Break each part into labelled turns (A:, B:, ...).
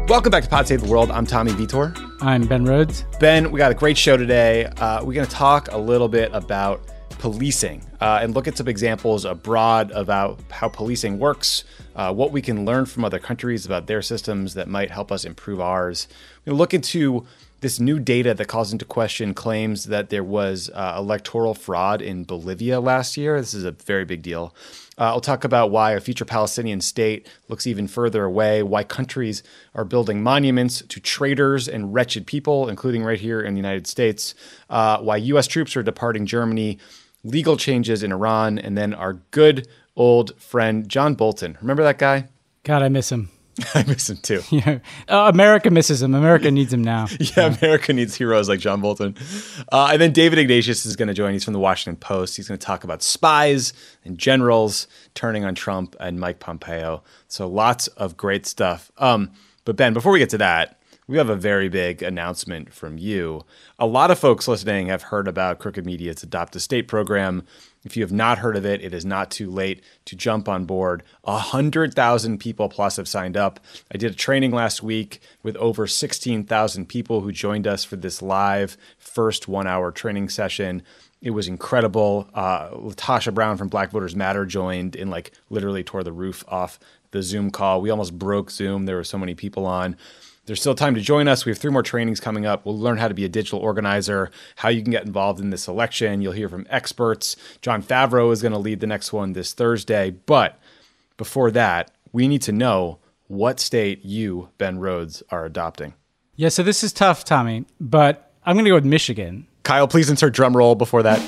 A: Welcome back to Pod Save the World. I'm Tommy Vitor.
B: I'm Ben Rhodes.
A: Ben, we got a great show today. We're going to talk a little bit about policing and look at some examples abroad about how policing works, what we can learn from other countries about their systems that might help us improve ours. We're going to look into this new data that calls into question claims that there was electoral fraud in Bolivia last year. This is a very big deal. I'll talk about why a future Palestinian state looks even further away, why countries are building monuments to traitors and wretched people, including right here in the United States, why U.S. troops are departing Germany, legal changes in Iran, and then our good old friend John Bolton. Remember that guy?
B: God, I miss him.
A: I miss him too.
B: Yeah. America misses him. America needs him now.
A: Yeah, America needs heroes like John Bolton. And then David Ignatius is going to join. He's from the Washington Post. He's going to talk about spies and generals turning on Trump and Mike Pompeo. So lots of great stuff. But Ben, before we get to that, we have a very big announcement from you. A lot of folks listening have heard about Crooked Media's Adopt a State program. If you have not heard of it, it is not too late to jump on board. 100,000 people plus have signed up. I did a training last week with over 16,000 people who joined us for this live first 1 hour training session. It was incredible. Latasha Brown from Black Voters Matter joined and literally tore the roof off the Zoom call. We almost broke Zoom. There were so many people on. There's still time to join us. We have 3 more trainings coming up. We'll learn how to be a digital organizer, how you can get involved in this election. You'll hear from experts. Jon Favreau is going to lead the next one this Thursday. But before that, we need to know what state you, Ben Rhodes, are adopting.
B: Yeah, so this is tough, Tommy, but I'm going to go with Michigan.
A: Kyle, please insert drum roll before that.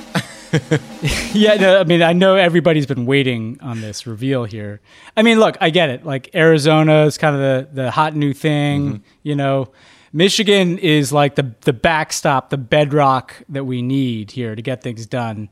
B: Yeah, no, I mean, I know everybody's been waiting on this reveal here. I mean, look, I get it. Arizona is kind of the hot new thing. Mm-hmm. Michigan is like the backstop, the bedrock that we need here to get things done.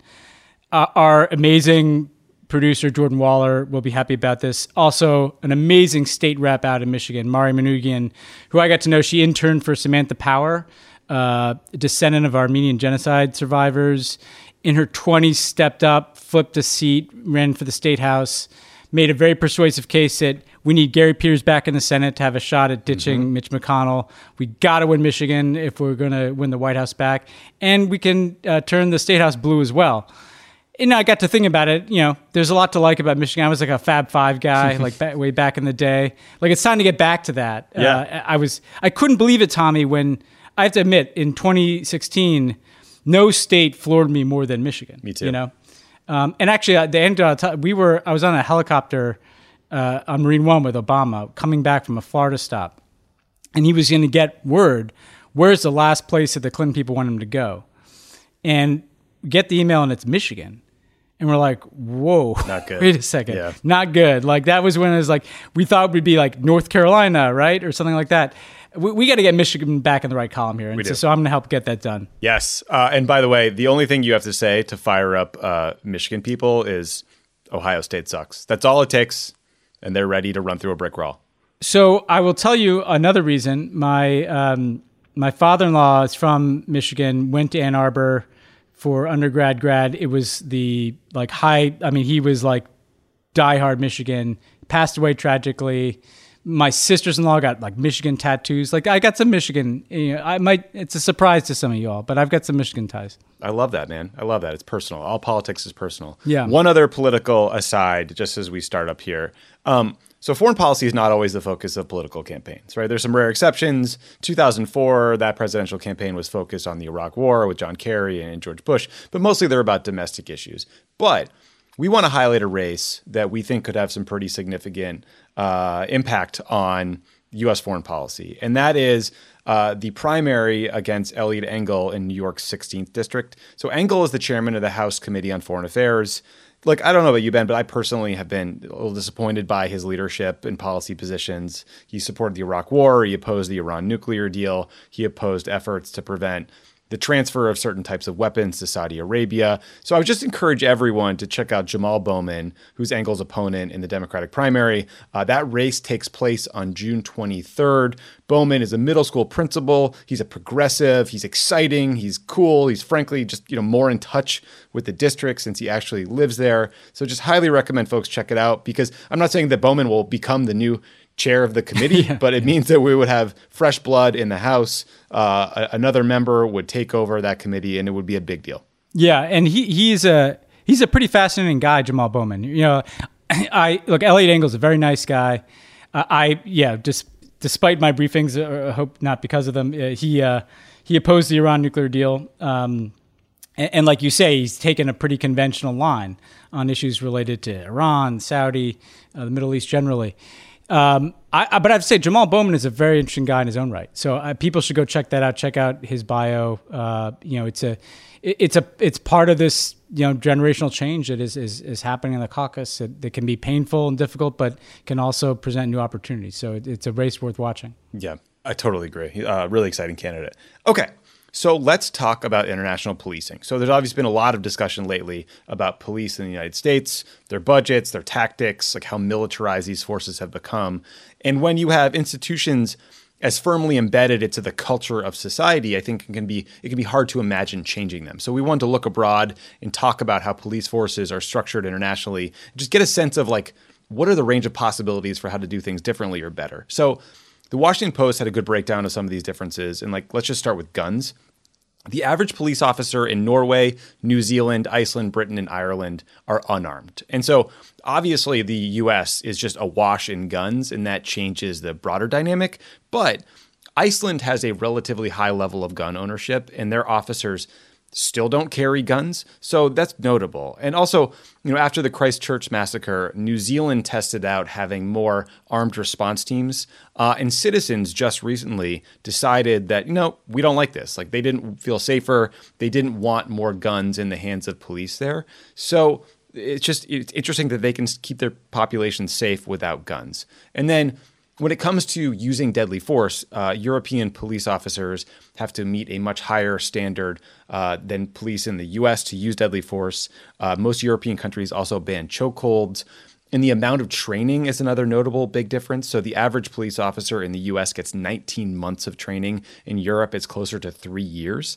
B: Our amazing producer, Jordan Waller, will be happy about this. Also, an amazing state rep out in Michigan, Mari Manoogian, who I got to know. She interned for Samantha Power, a descendant of Armenian genocide survivors. In her 20s, stepped up, flipped a seat, ran for the state house, made a very persuasive case that we need Gary Peters back in the Senate to have a shot at ditching Mitch McConnell. We got to win Michigan if we're going to win the White House back. And we can turn the state house blue as well. And I got to think about it. There's a lot to like about Michigan. I was a Fab Five guy, way back in the day. It's time to get back to that.
A: Yeah.
B: I couldn't believe it, Tommy, when I have to admit, in 2016, no state floored me more than Michigan.
A: Me too.
B: And actually, at the end, I was on a helicopter on Marine One with Obama, coming back from a Florida stop, and he was going to get word, where's the last place that the Clinton people want him to go, and get the email, and it's Michigan. And we're like, whoa,
A: not good.
B: Wait a second.
A: Yeah.
B: Not good. That was when it was we thought it would be North Carolina, right? Or something like that. We got to get Michigan back in the right column here. And so I'm going to help get that done.
A: Yes. And by the way, the only thing you have to say to fire up Michigan people is Ohio State sucks. That's all it takes. And they're ready to run through a brick wall.
B: So I will tell you another reason. My father-in-law is from Michigan, went to Ann Arbor for grad. It was the he was diehard Michigan, passed away tragically. My sisters-in-law got Michigan tattoos. I got some Michigan. It's a surprise to some of you all, but I've got some Michigan ties.
A: I love that, man. I love that. It's personal. All politics is personal.
B: Yeah.
A: One other political aside, just as we start up here. So foreign policy is not always the focus of political campaigns, right? There's some rare exceptions. 2004, that presidential campaign was focused on the Iraq War with John Kerry and George Bush, but mostly they're about domestic issues. But we want to highlight a race that we think could have some pretty significant impact on U.S. foreign policy. And that is the primary against Eliot Engel in New York's 16th district. So Engel is the chairman of the House Committee on Foreign Affairs. I don't know about you, Ben, but I personally have been a little disappointed by his leadership and policy positions. He supported the Iraq War. He opposed the Iran nuclear deal. He opposed efforts to prevent the transfer of certain types of weapons to Saudi Arabia. So I would just encourage everyone to check out Jamal Bowman, who's Engel's opponent in the Democratic primary. That race takes place on June 23rd. Bowman is a middle school principal. He's a progressive. He's exciting. He's cool. He's frankly just more in touch with the district since he actually lives there. So just highly recommend folks check it out, because I'm not saying that Bowman will become the new chair of the committee, but it means that we would have fresh blood in the House. Another member would take over that committee, and it would be a big deal.
B: Yeah, and he's a pretty fascinating guy, Jamal Bowman. Elliot Engel's a very nice guy. Despite my briefings, I hope not because of them, he opposed the Iran nuclear deal. And like you say, he's taken a pretty conventional line on issues related to Iran, Saudi, the Middle East generally. But I have to say, Jamal Bowman is a very interesting guy in his own right. So people should go check that out. Check out his bio. It's part of this generational change that is happening in the caucus. That can be painful and difficult, but can also present new opportunities. So it's a race worth watching.
A: Yeah, I totally agree. Really exciting candidate. Okay. So let's talk about international policing. So there's obviously been a lot of discussion lately about police in the United States, their budgets, their tactics, like how militarized these forces have become. And when you have institutions as firmly embedded into the culture of society, I think it can be hard to imagine changing them. So we wanted to look abroad and talk about how police forces are structured internationally, just get a sense of like, what are the range of possibilities for how to do things differently or better? So the Washington Post had a good breakdown of some of these differences. And let's just start with guns. The average police officer in Norway, New Zealand, Iceland, Britain, and Ireland are unarmed. And so obviously the US is just awash in guns, and that changes the broader dynamic. But Iceland has a relatively high level of gun ownership, and their officers still don't carry guns. So that's notable. And also, after the Christchurch massacre, New Zealand tested out having more armed response teams. And citizens just recently decided that, we don't like this. Like, they didn't feel safer. They didn't want more guns in the hands of police there. So it's interesting that they can keep their population safe without guns. And then when it comes to using deadly force, European police officers have to meet a much higher standard than police in the U.S. to use deadly force. Most European countries also ban chokeholds. And the amount of training is another notable big difference. So the average police officer in the U.S. gets 19 months of training. In Europe, it's closer to 3 years.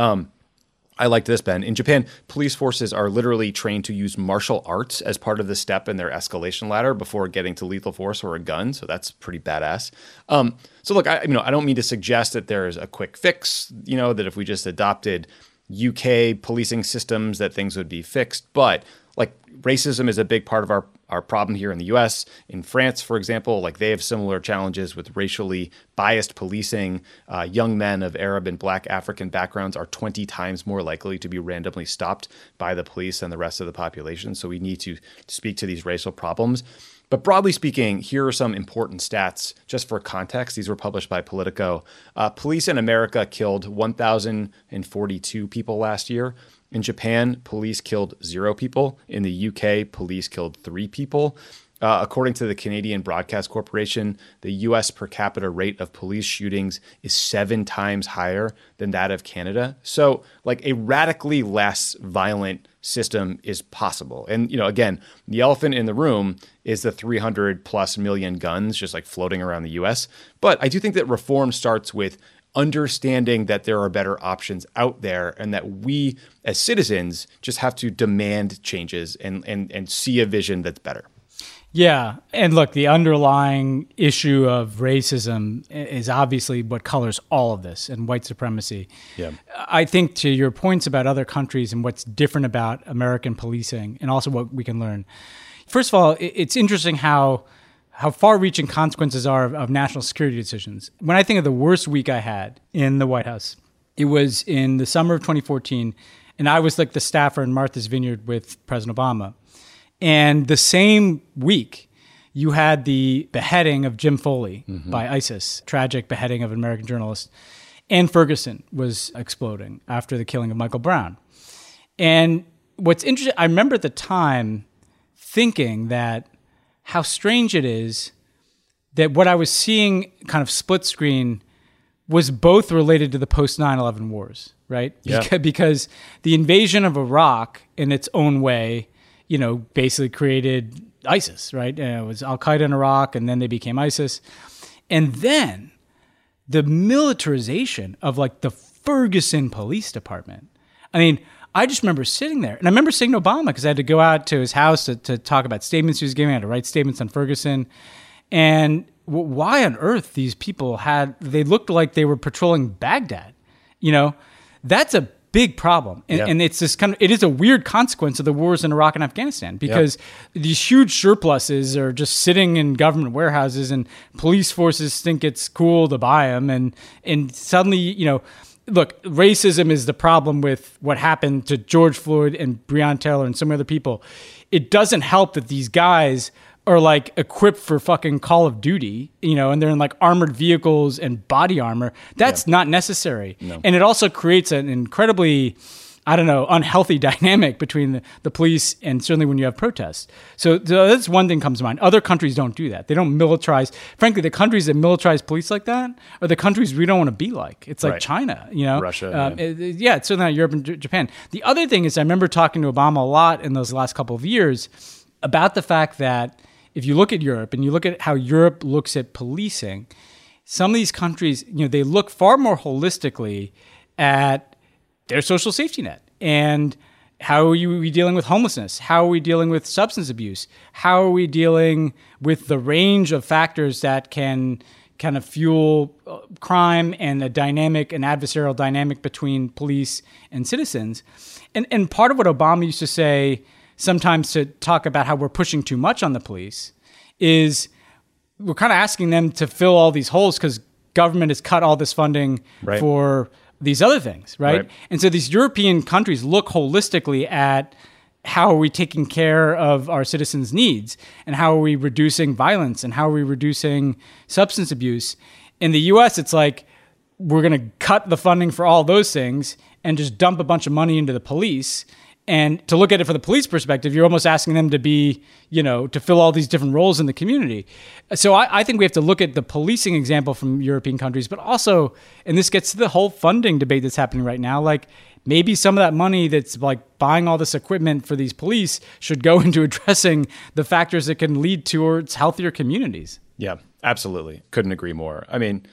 A: I liked this, Ben. In Japan, police forces are literally trained to use martial arts as part of the step in their escalation ladder before getting to lethal force or a gun. So that's pretty badass. So look, I don't mean to suggest that there's a quick fix, that if we just adopted UK policing systems that things would be fixed. But racism is a big part of our problem here in the US. In France, for example, they have similar challenges with racially biased policing. Young men of Arab and Black African backgrounds are 20 times more likely to be randomly stopped by the police than the rest of the population. So we need to speak to these racial problems. But broadly speaking, here are some important stats just for context. These were published by Politico. Police in America killed 1,042 people last year. In Japan, police killed 0 people. In the UK, police killed 3 people. According to the Canadian Broadcast Corporation, the U.S. per capita rate of police shootings is 7 times higher than that of Canada. So, a radically less violent system is possible. And, again, the elephant in the room is the 300 plus million guns just floating around the U.S. But I do think that reform starts with understanding that there are better options out there and that we as citizens just have to demand changes and see a vision that's better.
B: Yeah. And look, the underlying issue of racism is obviously what colors all of this, and white supremacy. Yeah. I think to your points about other countries and what's different about American policing and also what we can learn. First of all, it's interesting how far-reaching consequences are of national security decisions. When I think of the worst week I had in the White House, it was in the summer of 2014, and I was the staffer in Martha's Vineyard with President Obama. And the same week, you had the beheading of Jim Foley by ISIS, tragic beheading of an American journalist. And Ferguson was exploding after the killing of Michael Brown. And what's interesting, I remember at the time thinking that how strange it is that what I was seeing kind of split screen was both related to the post 9/11 wars, right? Yeah. Because the invasion of Iraq in its own way, basically created ISIS, right? It was Al-Qaeda in Iraq, and then they became ISIS. And then the militarization of the Ferguson Police Department. I mean, I just remember sitting there, and I remember seeing Obama because I had to go out to his house to talk about statements he was giving. I had to write statements on Ferguson. And why on earth these people they looked like they were patrolling Baghdad. That's a big problem. And it's this it is a weird consequence of the wars in Iraq and Afghanistan, because these huge surpluses are just sitting in government warehouses, and police forces think it's cool to buy them. And suddenly, look, racism is the problem with what happened to George Floyd and Breonna Taylor and so many other people. It doesn't help that these guys are like equipped for fucking Call of Duty, and they're in like armored vehicles and body armor. That's not necessary. No. And it also creates an incredibly, unhealthy dynamic between the police and certainly when you have protests. So that's one thing comes to mind. Other countries don't do that. They don't militarize. Frankly, the countries that militarize police like that are the countries we don't want to be like. It's like China,
A: Russia.
B: It's certainly not Europe and Japan. The other thing is I remember talking to Obama a lot in those last couple of years about the fact that if you look at Europe and you look at how Europe looks at policing, some of these countries, they look far more holistically at their social safety net. And how are we dealing with homelessness? How are we dealing with substance abuse? How are we dealing with the range of factors that can kind of fuel crime and an adversarial dynamic between police and citizens? And part of what Obama used to say sometimes to talk about how we're pushing too much on the police is we're kind of asking them to fill all these holes because government has cut all this funding for these other things, right? And so these European countries look holistically at how are we taking care of our citizens' needs, and how are we reducing violence, and how are we reducing substance abuse. In the U.S., it's like we're going to cut the funding for all those things and just dump a bunch of money into the police. And to look at it from the police perspective, you're almost asking them to be, to fill all these different roles in the community. So I think we have to look at the policing example from European countries, but also, and this gets to the whole funding debate that's happening right now, like maybe some of that money that's like buying all this equipment for these police should go into addressing the factors that can lead towards healthier communities.
A: Yeah, absolutely. Couldn't agree more.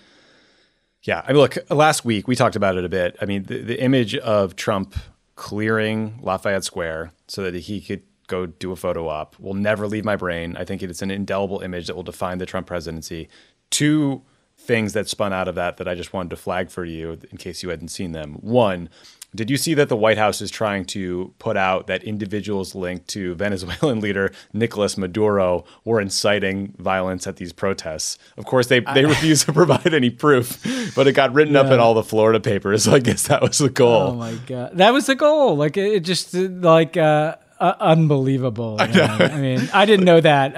A: Look, last week we talked about it a bit. The image of Trump clearing Lafayette Square so that he could go do a photo op will never leave my brain. I think it's an indelible image that will define the Trump presidency. Two things that spun out of that I just wanted to flag for you in case you hadn't seen them. One, did you see that the White House is trying to put out that individuals linked to Venezuelan leader Nicolas Maduro were inciting violence at these protests? Of course, they refuse to provide any proof, but it got written up in all the Florida papers. So I guess that was the goal.
B: Oh my God. That was the goal. Like, it just unbelievable. I didn't know that.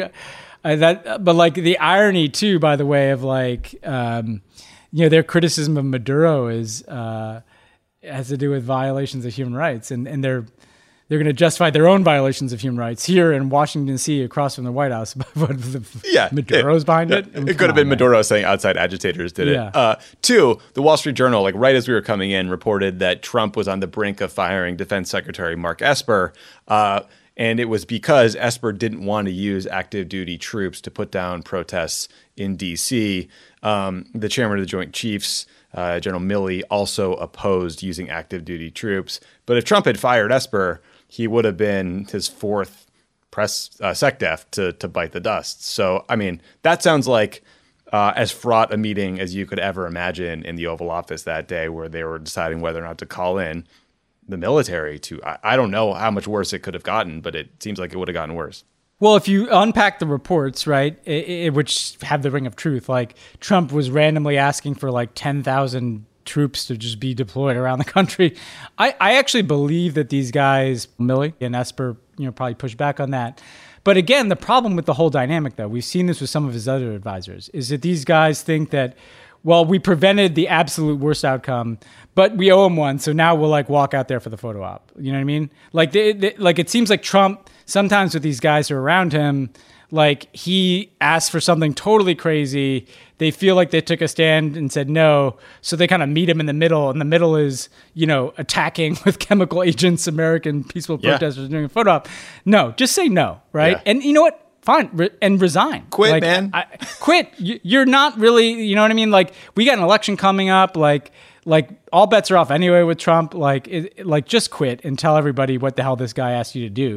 B: But like the irony too, by the way, of like, their criticism of Maduro has to do with violations of human rights, and they're going to justify their own violations of human rights here in Washington, D.C., across from the White House. Maduro's behind it.
A: It could have been Maduro saying outside agitators did it. Two, the Wall Street Journal, like right as we were coming in, reported that Trump was on the brink of firing Defense Secretary Mark Esper, and it was because Esper didn't want to use active duty troops to put down protests in D.C. The chairman of the Joint Chiefs, General Milley, also opposed using active duty troops. But if Trump had fired Esper, he would have been his fourth press SecDef to bite the dust. So, that sounds like as fraught a meeting as you could ever imagine in the Oval Office that day, where they were deciding whether or not to call in the military to, I don't know how much worse it could have gotten, but it seems like it would have gotten worse.
B: Well, if you unpack the reports, right, which have the ring of truth, like Trump was randomly asking for like 10,000 troops to just be deployed around the country. I actually believe that these guys, Milley and Esper, probably push back on that. But again, the problem with the whole dynamic, though, we've seen this with some of his other advisors, is that these guys think that, well, we prevented the absolute worst outcome, but we owe him one, so now we'll like walk out there for the photo op. You know what I mean? Like, like it seems like Trump, sometimes with these guys who are around him, like he asks for something totally crazy. They feel like they took a stand and said no, so they kind of meet him in the middle, and the middle is, attacking with chemical agents American peaceful protesters doing a photo op. No, just say no, right? Yeah. And you know what? Fine, and resign.
A: Quit, man.
B: Quit. You're not really, you know what I mean? Like, we got an election coming up. Like all bets are off anyway with Trump. Like just quit and tell everybody what the hell this guy asked you to do.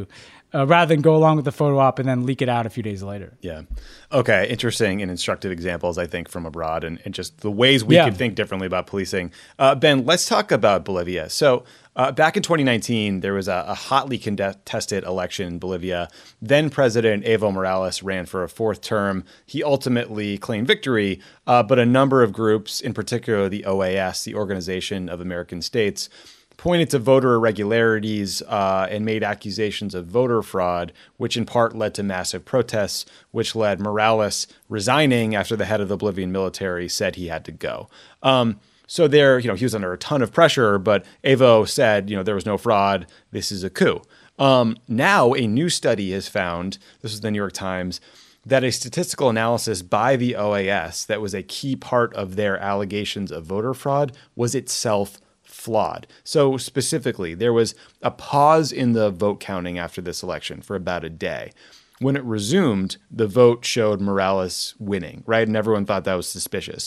B: rather than go along with the photo op and then leak it out a few days later.
A: Yeah. Okay. Interesting and instructive examples, I think, from abroad and just the ways we could think differently about policing. Ben, let's talk about Bolivia. So back in 2019, there was a hotly contested election in Bolivia. Then President Evo Morales ran for a fourth term. He ultimately claimed victory, but a number of groups, in particular the OAS, the Organization of American States, pointed to voter irregularities and made accusations of voter fraud, which in part led to massive protests, which led Morales resigning after the head of the Bolivian military said he had to go. So there, he was under a ton of pressure, but Evo said, there was no fraud. This is a coup. Now a new study has found, this is the New York Times, that a statistical analysis by the OAS that was a key part of their allegations of voter fraud was itself flawed. So specifically, there was a pause in the vote counting after this election for about a day. When it resumed, the vote showed Morales winning, right? And everyone thought that was suspicious.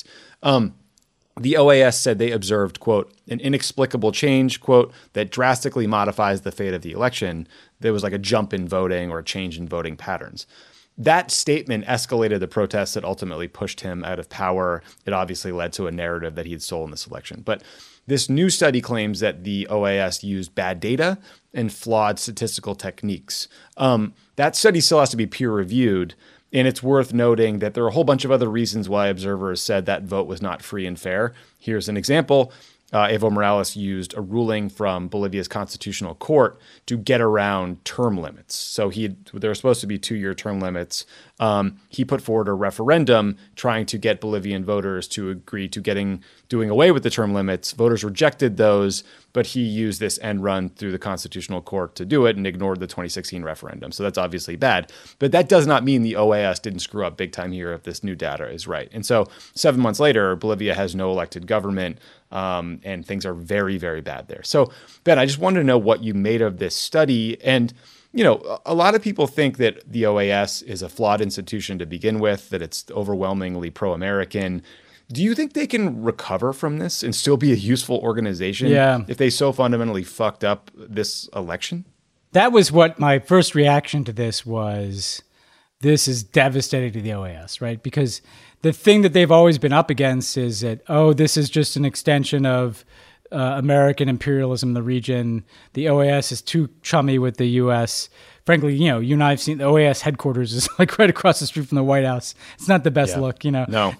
A: The OAS said they observed, quote, an inexplicable change, quote, that drastically modifies the fate of the election. There was like a jump in voting or a change in voting patterns. That statement escalated the protests that ultimately pushed him out of power. It obviously led to a narrative that he had stolen this election. But this new study claims that the OAS used bad data and flawed statistical techniques. That study still has to be peer-reviewed, and it's worth noting that there are a whole bunch of other reasons why observers said that vote was not free and fair. Here's an example. Evo Morales used a ruling from Bolivia's constitutional court to get around term limits. So there were supposed to be 2-year term limits. He put forward a referendum trying to get Bolivian voters to agree to doing away with the term limits. Voters rejected those, but he used this end run through the constitutional court to do it and ignored the 2016 referendum. So that's obviously bad. But that does not mean the OAS didn't screw up big time here if this new data is right. And so 7 months later, Bolivia has no elected government, and things are very, very bad there. So, Ben, I just wanted to know what you made of this study. And, a lot of people think that the OAS is a flawed institution to begin with, that it's overwhelmingly pro-American. Do you think they can recover from this and still be a useful organization if they so fundamentally fucked up this election?
B: That was what my first reaction to this was. This is devastating to the OAS, right? Because the thing that they've always been up against is that, this is just an extension of American imperialism in the region. The OAS is too chummy with the U.S. Frankly, you and I have seen the OAS headquarters is like right across the street from the White House. It's not the best look,
A: No.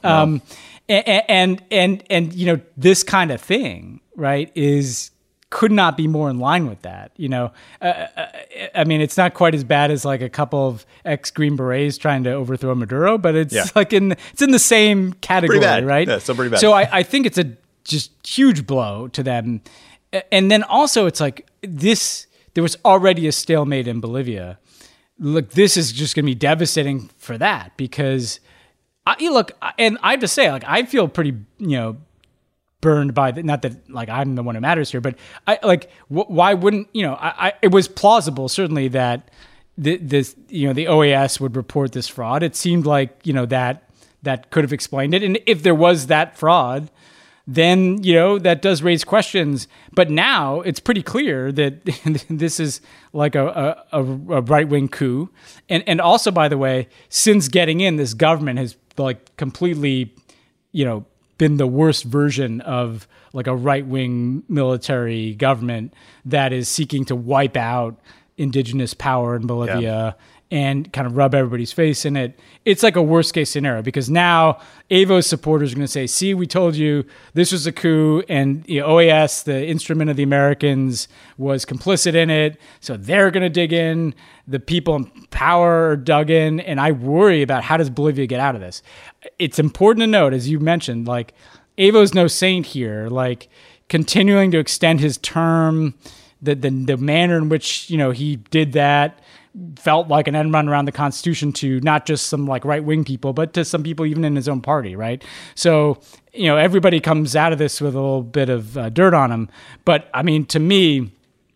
B: And this kind of thing, right, could not be more in line with that. I mean, it's not quite as bad as like a couple of ex-Green Berets trying to overthrow Maduro, but it's it's in the same category, right?
A: Yeah, still pretty bad.
B: So I think it's a just huge blow to them. And then also it's like there was already a stalemate in Bolivia. Look, this is just going to be devastating for that because and I have to say, like, I feel pretty, burned by not that like I'm the one who matters here, but why wouldn't, it was plausible certainly that the OAS would report this fraud. It seemed like, that could have explained it. And if there was that fraud, then, that does raise questions. But now it's pretty clear that this is like a right-wing coup. And also, by the way, since getting in, this government has like completely, been the worst version of like a right-wing military government that is seeking to wipe out indigenous power in Bolivia and kind of rub everybody's face in it. It's like a worst case scenario because now Evo's supporters are going to say, see, we told you this was a coup and the OAS, the instrument of the Americans, was complicit in it. So they're going to dig in. The people in power are dug in. And I worry about how does Bolivia get out of this? It's important to note, as you mentioned, like Evo's no saint here, like continuing to extend his term, the manner in which, he did that, felt like an end run around the Constitution to not just some like right-wing people, but to some people even in his own party, right? So, everybody comes out of this with a little bit of dirt on him. But I mean, to me,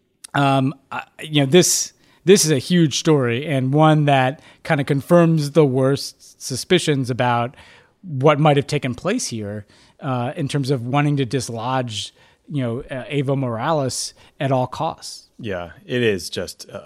B: this is a huge story and one that kind of confirms the worst suspicions about what might have taken place here in terms of wanting to dislodge, Evo Morales at all costs.
A: Yeah, it is just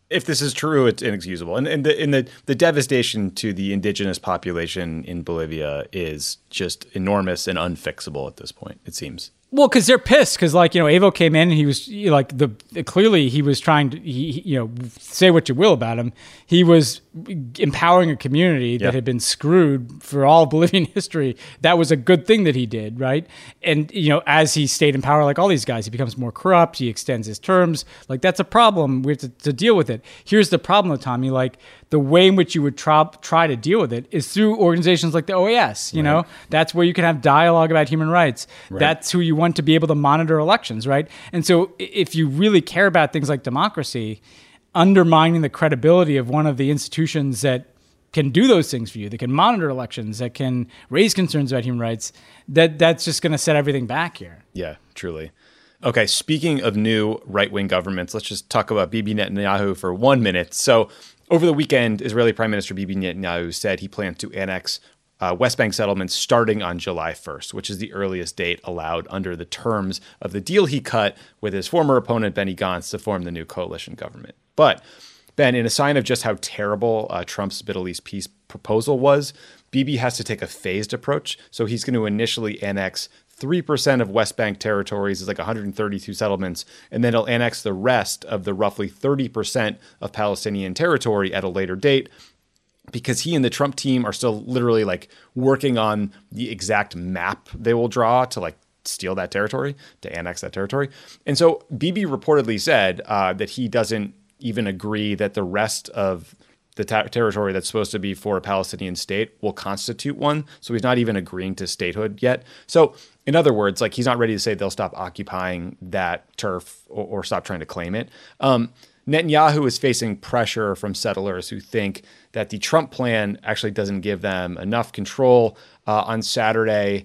A: if this is true, it's inexcusable. And the devastation to the indigenous population in Bolivia is just enormous and unfixable at this point, it seems.
B: Well, because they're pissed. Because Evo came in and he was clearly he was trying to say what you will about him. He was empowering a community that had been screwed for all of Bolivian history. That was a good thing that he did, right? And as he stayed in power, like all these guys, he becomes more corrupt. He extends his terms. Like that's a problem. We have to deal with it. Here's the problem, though, Tommy. Like the way in which you would try to deal with it is through organizations like the OAS. You know, that's where you can have dialogue about human rights. Right. That's who you want to be able to monitor elections, right? And so if you really care about things like democracy, undermining the credibility of one of the institutions that can do those things for you, that can monitor elections, that can raise concerns about human rights, that's just going to set everything back here.
A: Yeah, truly. Okay, speaking of new right-wing governments, let's just talk about Bibi Netanyahu for 1 minute. So over the weekend, Israeli Prime Minister Bibi Netanyahu said he plans to annex West Bank settlements starting on July 1st, which is the earliest date allowed under the terms of the deal he cut with his former opponent, Benny Gantz, to form the new coalition government. But, Ben, in a sign of just how terrible Trump's Middle East peace proposal was, Bibi has to take a phased approach. So he's going to initially annex 3% of West Bank territories, is like 132 settlements, and then he'll annex the rest of the roughly 30% of Palestinian territory at a later date, because he and the Trump team are still literally like working on the exact map they will draw to like steal that territory, to annex that territory. And so Bibi reportedly said that he doesn't even agree that the rest of the territory that's supposed to be for a Palestinian state will constitute one. So he's not even agreeing to statehood yet. So in other words, like he's not ready to say they'll stop occupying that turf or stop trying to claim it. Netanyahu is facing pressure from settlers who think that the Trump plan actually doesn't give them enough control. On Saturday,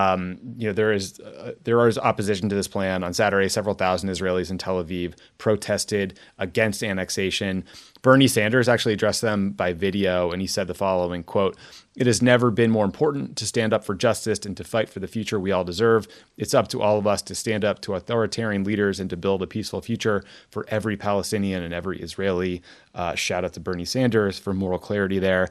A: there is opposition to this plan. On Saturday, several thousand Israelis in Tel Aviv protested against annexation. Bernie Sanders actually addressed them by video, and he said the following, quote, "It has never been more important to stand up for justice and to fight for the future we all deserve. It's up to all of us to stand up to authoritarian leaders and to build a peaceful future for every Palestinian and every Israeli." Shout out to Bernie Sanders for moral clarity there.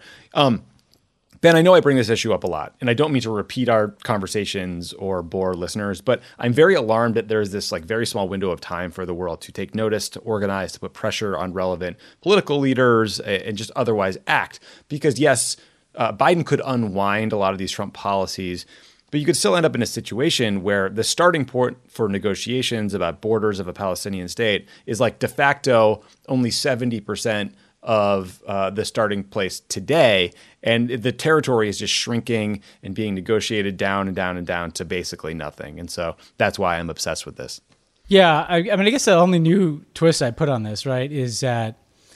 A: Ben, I know I bring this issue up a lot, and I don't mean to repeat our conversations or bore listeners, but I'm very alarmed that there's this like very small window of time for the world to take notice, to organize, to put pressure on relevant political leaders, and just otherwise act. Because yes, Biden could unwind a lot of these Trump policies, but you could still end up in a situation where the starting point for negotiations about borders of a Palestinian state is like de facto only 70% of the starting place today, and the territory is just shrinking and being negotiated down and down and down to basically nothing. And so that's why I'm obsessed with this.
B: Yeah, I mean, I guess the only new twist I put on this, right, is that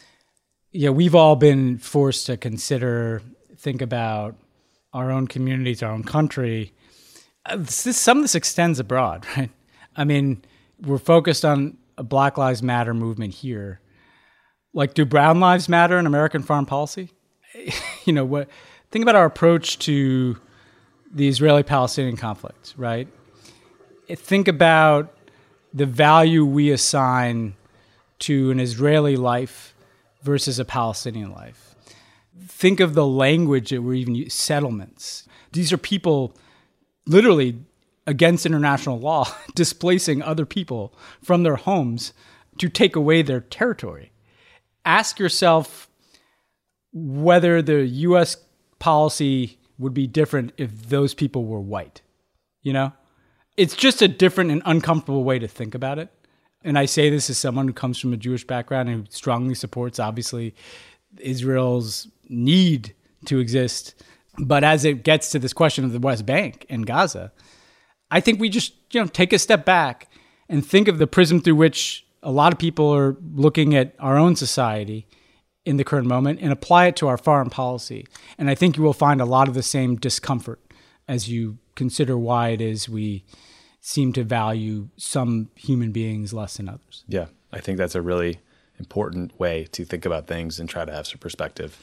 B: we've all been forced to think about our own communities, our own country. Some of this extends abroad, right? I mean, we're focused on a Black Lives Matter movement here. Like, do brown lives matter in American foreign policy? Think about our approach to the Israeli-Palestinian conflict, right? Think about the value we assign to an Israeli life versus a Palestinian life. Think of the language that we're even using, settlements. These are people literally against international law displacing other people from their homes to take away their territory. Ask yourself whether the U.S. policy would be different if those people were white. It's just a different and uncomfortable way to think about it. And I say this as someone who comes from a Jewish background and who strongly supports, obviously, Israel's need to exist. But as it gets to this question of the West Bank and Gaza, I think we just take a step back and think of the prism through which a lot of people are looking at our own society in the current moment and apply it to our foreign policy. And I think you will find a lot of the same discomfort as you consider why it is we seem to value some human beings less than others.
A: Yeah, I think that's a really important way to think about things and try to have some perspective.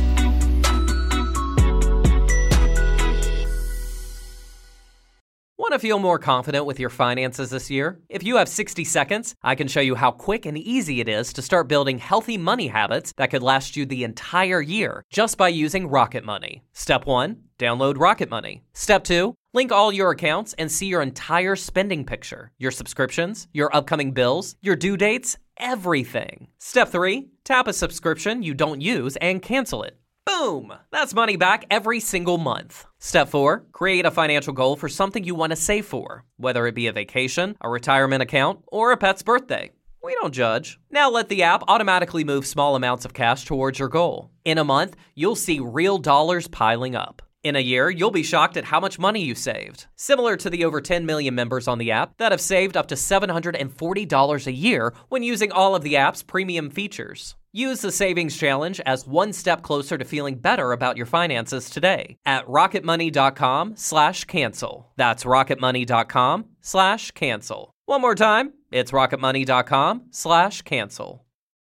C: Want Want to feel more confident with your finances this year? If you have 60 seconds, I can show you how quick and easy it is to start building healthy money habits that could last you the entire year just by using Rocket Money. Step 1, download Rocket Money. Step 2, link all your accounts and see your entire spending picture, your subscriptions, your upcoming bills, your due dates, everything. Step 3, tap a subscription you don't use and cancel it. Boom! That's money back every single month. Step 4, create a financial goal for something you want to save for, whether it be a vacation, a retirement account, or a pet's birthday. We don't judge. Now let the app automatically move small amounts of cash towards your goal. In a month, you'll see real dollars piling up. In a year, you'll be shocked at how much money you saved. Similar to the over 10 million members on the app that have saved up to $740 a year when using all of the app's premium features. Use the Savings Challenge as one step closer to feeling better about your finances today at rocketmoney.com/cancel. That's rocketmoney.com/cancel. One more time, it's rocketmoney.com/cancel.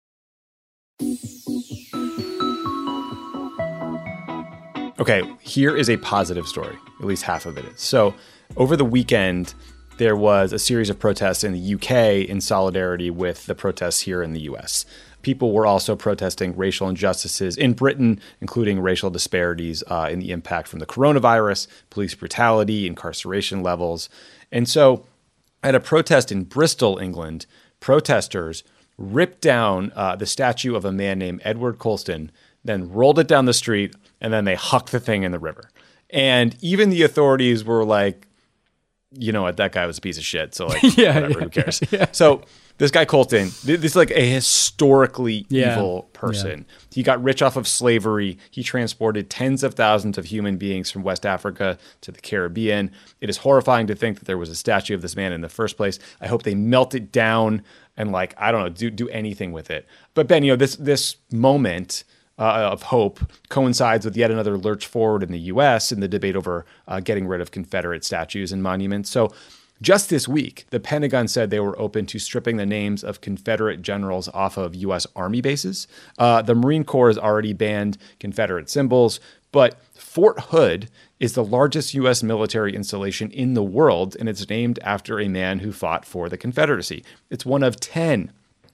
A: Okay, here is a positive story. At least half of it is. So over the weekend, there was a series of protests in the UK in solidarity with the protests here in the US. People were also protesting racial injustices in Britain, including racial disparities in the impact from the coronavirus, police brutality, incarceration levels. And so at a protest in Bristol, England, protesters ripped down the statue of a man named Edward Colston, then rolled it down the street, and then they hucked the thing in the river. And even the authorities were like, you know what, that guy was a piece of shit. So like, whatever, who cares? Yeah. So this guy Colston, this is like a historically evil person. Yeah. He got rich off of slavery. He transported tens of thousands of human beings from West Africa to the Caribbean. It is horrifying to think that there was a statue of this man in the first place. I hope they melt it down and like, I don't know, do anything with it. But Ben, you know, this moment of hope coincides with yet another lurch forward in the U.S. in the debate over getting rid of Confederate statues and monuments. So just this week, the Pentagon said they were open to stripping the names of Confederate generals off of U.S. Army bases. The Marine Corps has already banned Confederate symbols, but Fort Hood is the largest U.S. military installation in the world, and it's named after a man who fought for the Confederacy. It's one of 10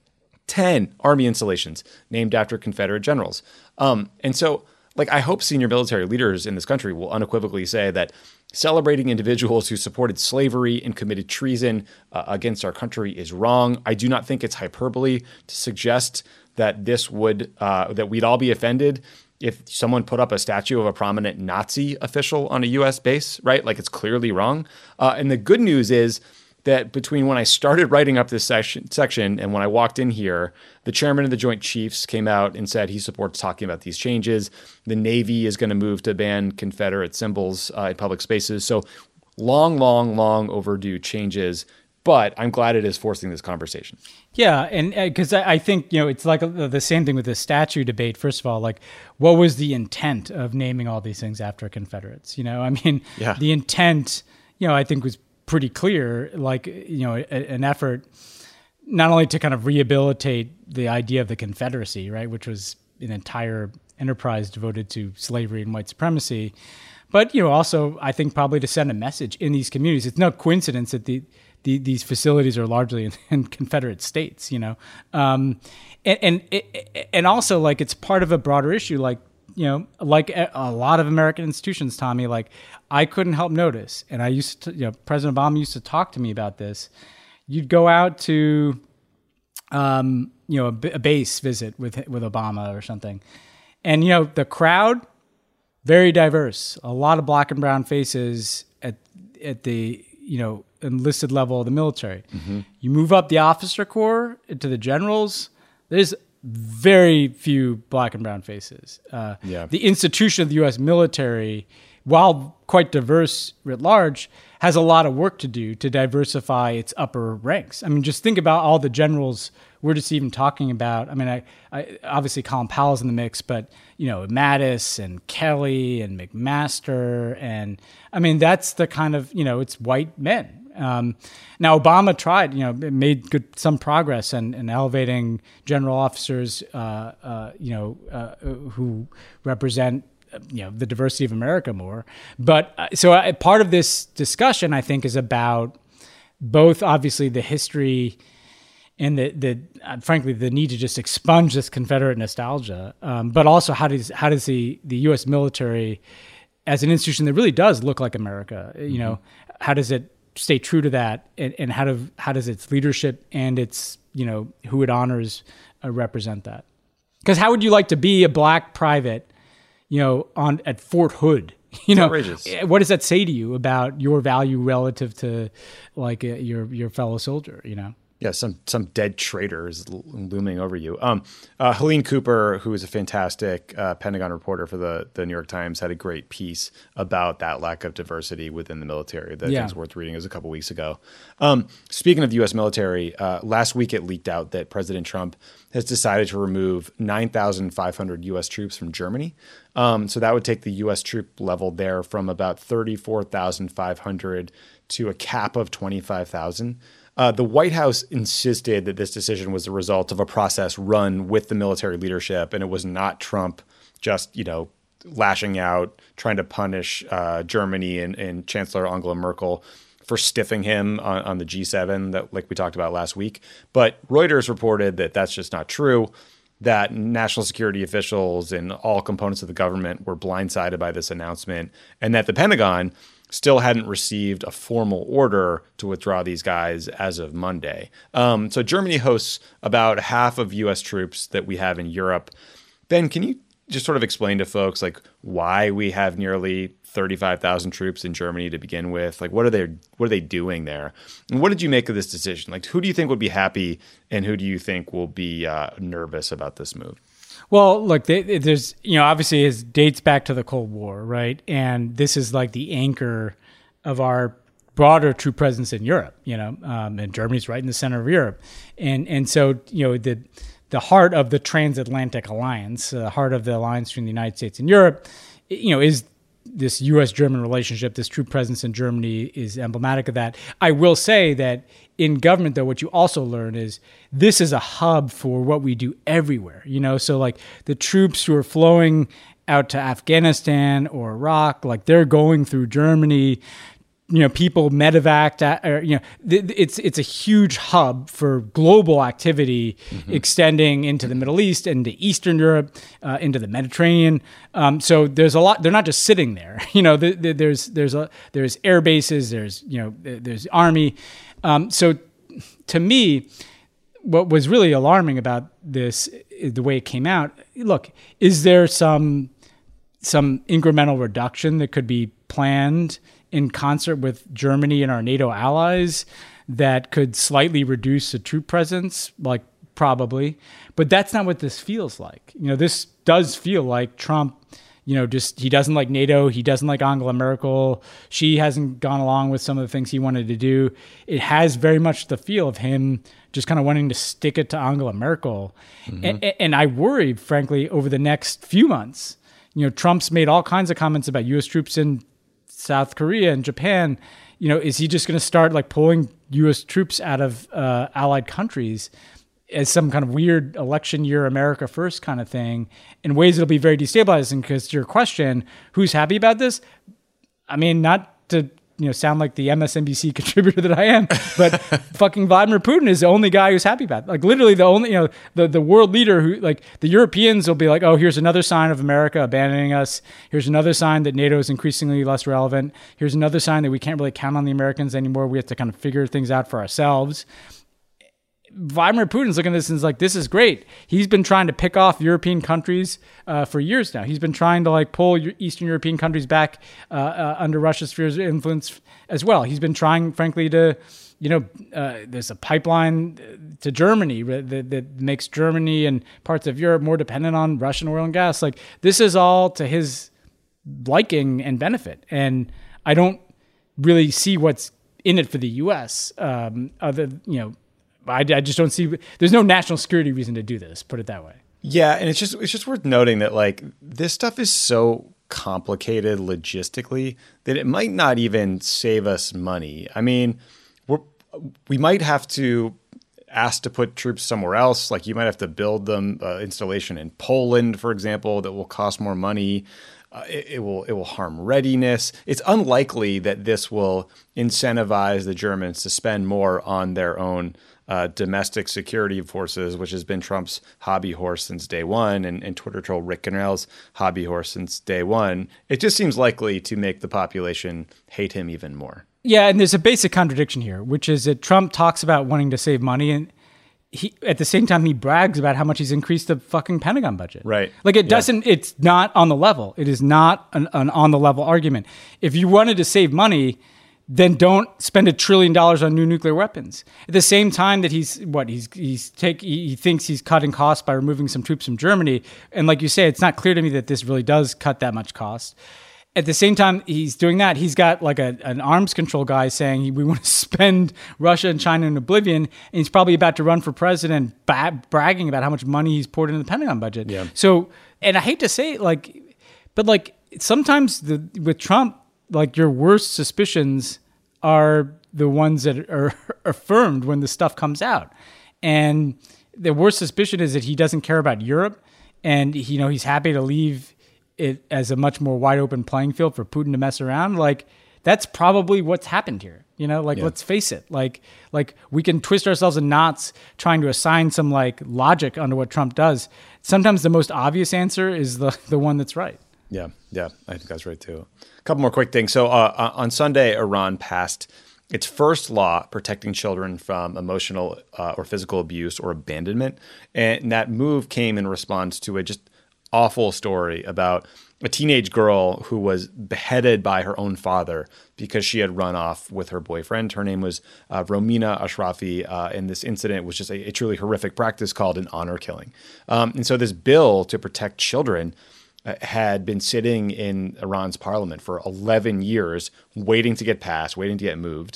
A: Army installations named after Confederate generals. And so, like, I hope senior military leaders in this country will unequivocally say that celebrating individuals who supported slavery and committed treason against our country is wrong. I do not think it's hyperbole to suggest that this would that we'd all be offended if someone put up a statue of a prominent Nazi official on a U.S. base, right? Like, it's clearly wrong. And the good news is that between when I started writing up this section and when I walked in here, the chairman of the Joint Chiefs came out and said he supports talking about these changes. The Navy is going to move to ban Confederate symbols in public spaces. So long overdue changes, but I'm glad it is forcing this conversation.
B: Yeah, and because I think, you know, it's like the same thing with the statue debate. First of all, like, what was the intent of naming all these things after Confederates? You know, I mean, the intent, you know, I think was pretty clear, like, you know, an effort not only to kind of rehabilitate the idea of the Confederacy, right, which was an entire enterprise devoted to slavery and white supremacy, but, you know, also I think probably to send a message in these communities. It's no coincidence that these facilities are largely in Confederate states, you know, and also, like, it's part of a broader issue, like, you know, like a lot of American institutions, Tommy, like, I couldn't help notice, and I used to, you know, President Obama used to talk to me about this. You'd go out to, you know, a base visit with Obama or something, and, you know, the crowd, very diverse, a lot of black and brown faces at the, you know, enlisted level of the military. Mm-hmm. You move up the officer corps to the generals, there's very few black and brown faces. The institution of the U.S. military, while quite diverse writ large, has a lot of work to do to diversify its upper ranks. I mean, just think about all the generals we're just even talking about. I mean, I obviously Colin Powell's in the mix, but, you know, Mattis and Kelly and McMaster, and I mean, that's the kind of, you know, it's white men. Now, Obama tried, you know, made some progress in elevating general officers, who represent the diversity of America more. But part of this discussion, I think, is about both obviously the history and frankly the need to just expunge this Confederate nostalgia, but also how does the U.S. military, as an institution that really does look like America, how does it stay true to that, and how does its leadership and its who it honors represent that? Because how would you like to be a black private, at Fort Hood?
A: Outrageous.
B: What does that say to you about your value relative to like your fellow soldier?
A: Yeah, some dead traitor is looming over you. Helene Cooper, who is a fantastic Pentagon reporter for the New York Times, had a great piece about that lack of diversity within the military that I think is worth reading. It was a couple weeks ago. Speaking of the U.S. military, last week it leaked out that President Trump has decided to remove 9,500 U.S. troops from Germany. So that would take the U.S. troop level there from about 34,500 to a cap of 25,000. The White House insisted that this decision was the result of a process run with the military leadership, and it was not Trump just, lashing out, trying to punish Germany and Chancellor Angela Merkel for stiffing him on the G7 that, like we talked about last week. But Reuters reported that that's just not true, that national security officials and all components of the government were blindsided by this announcement, and that the Pentagon still hadn't received a formal order to withdraw these guys as of Monday. So Germany hosts about half of U.S. troops that we have in Europe. Ben, can you just sort of explain to folks like why we have nearly 35,000 troops in Germany to begin with? Like, what are they doing there? And what did you make of this decision? Like, who do you think would be happy, and who do you think will be nervous about this move?
B: Well, look, there's, obviously it dates back to the Cold War, right? And this is like the anchor of our broader troop presence in Europe, and Germany's right in the center of Europe. And so, the heart of the transatlantic alliance, the heart of the alliance between the United States and Europe, is this U.S.-German relationship. This troop presence in Germany is emblematic of that. I will say that in government, though, what you also learn is this is a hub for what we do everywhere. So like the troops who are flowing out to Afghanistan or Iraq, like they're going through Germany. People medevac, it's a huge hub for global activity extending into the Middle East, into Eastern Europe, into the Mediterranean. So there's a lot. They're not just sitting there. There's air bases. There's army. So to me, what was really alarming about this, the way it came out. Look, is there some incremental reduction that could be planned in concert with Germany and our NATO allies that could slightly reduce the troop presence? Like, probably. But that's not what this feels like. This does feel like Trump, he doesn't like NATO. He doesn't like Angela Merkel. She hasn't gone along with some of the things he wanted to do. It has very much the feel of him just kind of wanting to stick it to Angela Merkel. And I worry, frankly, over the next few months. Trump's made all kinds of comments about U.S. troops in South Korea and Japan. Is he just going to start like pulling U.S. troops out of allied countries as some kind of weird election year America first kind of thing in ways that'll be very destabilizing? Because to your question, who's happy about this? I mean, not to sound like the MSNBC contributor that I am, but fucking Vladimir Putin is the only guy who's happy about it. Like literally the only, the world leader who, like, the Europeans will be like, oh, here's another sign of America abandoning us. Here's another sign that NATO is increasingly less relevant. Here's another sign that we can't really count on the Americans anymore. We have to kind of figure things out for ourselves. Vladimir Putin's looking at this and is like, this is great. He's been trying to pick off European countries for years now. He's been trying to like pull Eastern European countries back under Russia's spheres of influence as well. He's been trying, frankly, to, there's a pipeline to Germany that makes Germany and parts of Europe more dependent on Russian oil and gas. Like, this is all to his liking and benefit. And I don't really see what's in it for the U.S. I just don't see. There's no national security reason to do this. Put it that way.
A: Yeah, and it's just worth noting that like this stuff is so complicated logistically that it might not even save us money. I mean, we might have to ask to put troops somewhere else. Like you might have to build them installation in Poland, for example, that will cost more money. It will harm readiness. It's unlikely that this will incentivize the Germans to spend more on their own domestic security forces, which has been Trump's hobby horse since day one, and Twitter troll Rick Gonrell's hobby horse since day one. It just seems likely to make the population hate him even more.
B: Yeah, and there's a basic contradiction here, which is that Trump talks about wanting to save money, and he, at the same time, he brags about how much he's increased the fucking Pentagon budget.
A: Right.
B: Like it doesn't, it's not on the level. It is not an on the level argument. If you wanted to save money, then don't spend $1 trillion on new nuclear weapons. At the same time that he thinks he's cutting costs by removing some troops from Germany. And like you say, it's not clear to me that this really does cut that much cost. At the same time he's doing that, he's got like an arms control guy saying we want to spend Russia and China in oblivion, and he's probably about to run for president bragging about how much money he's poured into the Pentagon budget.
A: Yeah.
B: So, and I hate to say it, but sometimes with Trump, like your worst suspicions are the ones that are affirmed when the stuff comes out. And the worst suspicion is that he doesn't care about Europe, and he's happy to leave it as a much more wide open playing field for Putin to mess around. Like that's probably what's happened here. Let's face it. Like we can twist ourselves in knots trying to assign some like logic onto what Trump does. Sometimes the most obvious answer is the one that's right.
A: Yeah, I think that's right too. A couple more quick things. So on Sunday, Iran passed its first law protecting children from emotional or physical abuse or abandonment. And that move came in response to a just awful story about a teenage girl who was beheaded by her own father because she had run off with her boyfriend. Her name was Romina Ashrafi, and this incident was just a truly horrific practice called an honor killing. And so this bill to protect children had been sitting in Iran's parliament for 11 years, waiting to get passed, waiting to get moved.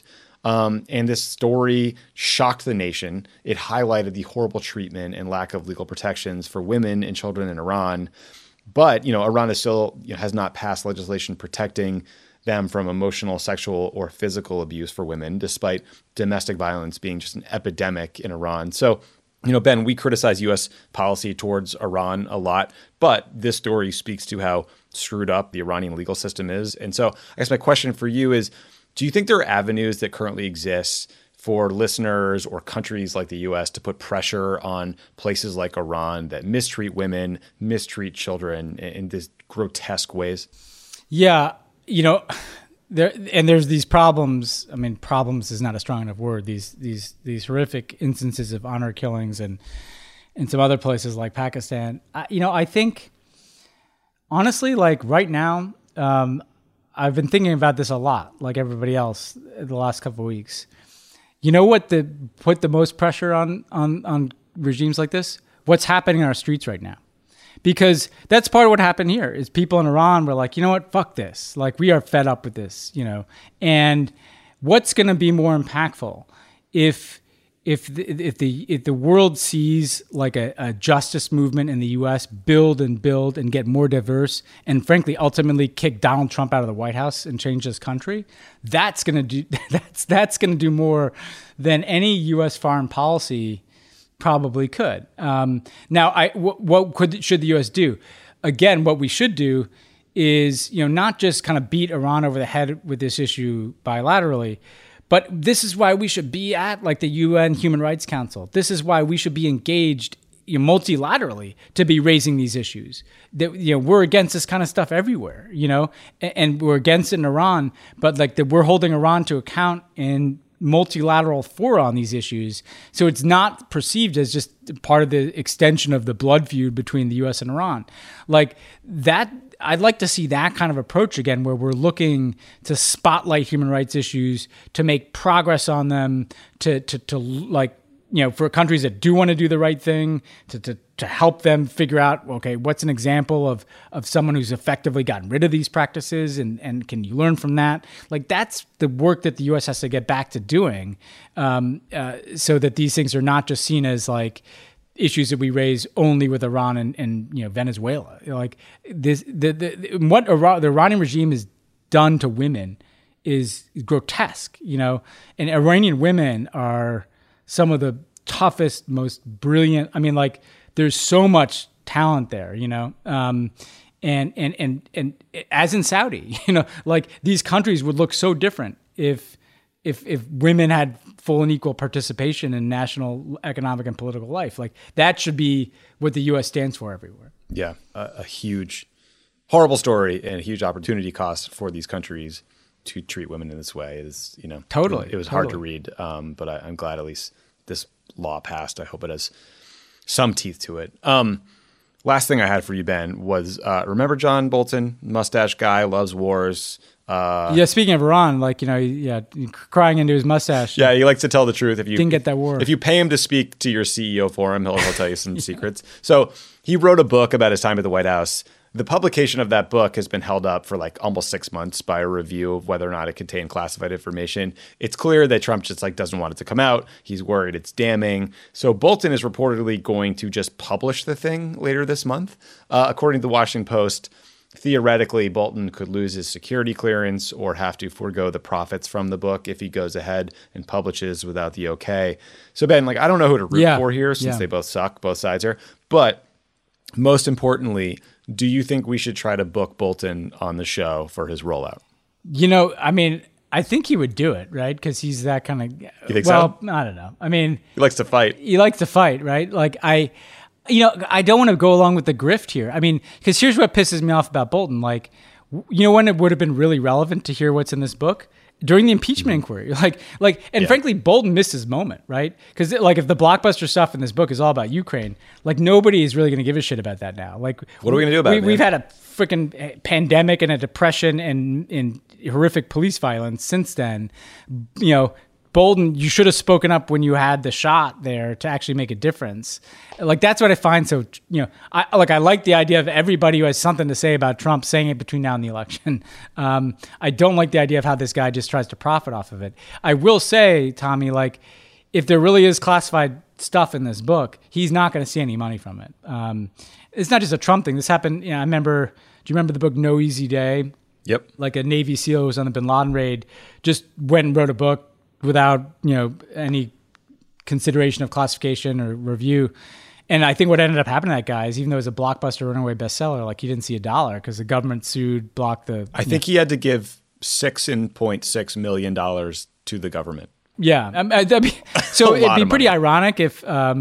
A: And this story shocked the nation. It highlighted the horrible treatment and lack of legal protections for women and children in Iran. But, Iran is still has not passed legislation protecting them from emotional, sexual, or physical abuse for women, despite domestic violence being just an epidemic in Iran. So, Ben, we criticize U.S. policy towards Iran a lot, but this story speaks to how screwed up the Iranian legal system is. And so I guess my question for you is, do you think there are avenues that currently exist for listeners or countries like the U.S. to put pressure on places like Iran that mistreat women, mistreat children in these grotesque ways?
B: Yeah, there's these problems. I mean, problems is not a strong enough word. These horrific instances of honor killings and in some other places like Pakistan. I think honestly, like right now, I've been thinking about this a lot, like everybody else, the last couple of weeks. You know what put the most pressure on regimes like this? What's happening in our streets right now? Because that's part of what happened here is people in Iran were like, you know what, fuck this. Like we are fed up with this, And what's going to be more impactful if the world sees like a justice movement in the U.S. build and get more diverse, and frankly, ultimately kick Donald Trump out of the White House and change this country, that's going to do more than any U.S. foreign policy probably could. Now, should the U.S. do? Again, what we should do is not just kind of beat Iran over the head with this issue bilaterally. But this is why we should be at like the UN Human Rights Council. This is why we should be engaged multilaterally to be raising these issues. That we're against this kind of stuff everywhere, and we're against it in Iran. But like we're holding Iran to account in multilateral fora on these issues, so it's not perceived as just part of the extension of the blood feud between the U.S. and Iran. Like that. I'd like to see that kind of approach again, where we're looking to spotlight human rights issues, to make progress on them, to for countries that do want to do the right thing, to help them figure out, okay, what's an example of someone who's effectively gotten rid of these practices, and can you learn from that? Like that's the work that the U.S. has to get back to doing, so that these things are not just seen as like issues that we raise only with Iran and Venezuela. Like this, what the Iranian regime has done to women is grotesque. And Iranian women are some of the toughest, most brilliant. I mean, like there's so much talent there. And as in Saudi, like these countries would look so different if women had full and equal participation in national economic and political life. Like that should be what the U.S. stands for everywhere.
A: Yeah, a huge, horrible story and a huge opportunity cost for these countries to treat women in this way. It is,
B: totally.
A: It was hard to read, but I'm glad at least this law passed. I hope it has some teeth to it. Last thing I had for you, Ben, was remember John Bolton, mustache guy, loves wars.
B: Speaking of Iran, crying into his mustache.
A: Yeah, he likes to tell the truth. If you
B: didn't get that war,
A: if you pay him to speak to your CEO for him, he'll tell you some secrets. So he wrote a book about his time at the White House. The publication of that book has been held up for like almost 6 months by a review of whether or not it contained classified information. It's clear that Trump just doesn't want it to come out. He's worried it's damning. So Bolton is reportedly going to just publish the thing later this month. According to the Washington Post, theoretically, Bolton could lose his security clearance or have to forego the profits from the book if he goes ahead and publishes without the okay. So Ben, I don't know who to root for here since they both suck, both sides here. But most importantly, do you think we should try to book Bolton on the show for his rollout?
B: I think he would do it, right? Because he's that kind of...
A: You think so?
B: I don't know. He
A: likes to fight.
B: He likes to fight, right? I don't want to go along with the grift here. Because here's what pisses me off about Bolton. When it would have been really relevant to hear what's in this book? During the impeachment inquiry. Frankly, Bolton missed his moment, right? Because if the blockbuster stuff in this book is all about Ukraine, nobody is really going to give a shit about that now. What
A: are we going to do about it?
B: We've had a freaking pandemic and a depression and horrific police violence since then. Bolton, you should have spoken up when you had the shot there to actually make a difference. That's what I find so, I like the idea of everybody who has something to say about Trump saying it between now and the election. I don't like the idea of how this guy just tries to profit off of it. I will say, Tommy, if there really is classified stuff in this book, he's not going to see any money from it. It's not just a Trump thing. This happened, do you remember the book No Easy Day?
A: Yep.
B: A Navy SEAL who was on the bin Laden raid, just went and wrote a book without, any consideration of classification or review. And I think what ended up happening to that guy is, even though it was a blockbuster runaway bestseller, he didn't see $1 because the government sued, blocked the...
A: I think he had to give $6.6 million to the government.
B: Yeah. It'd be pretty ironic if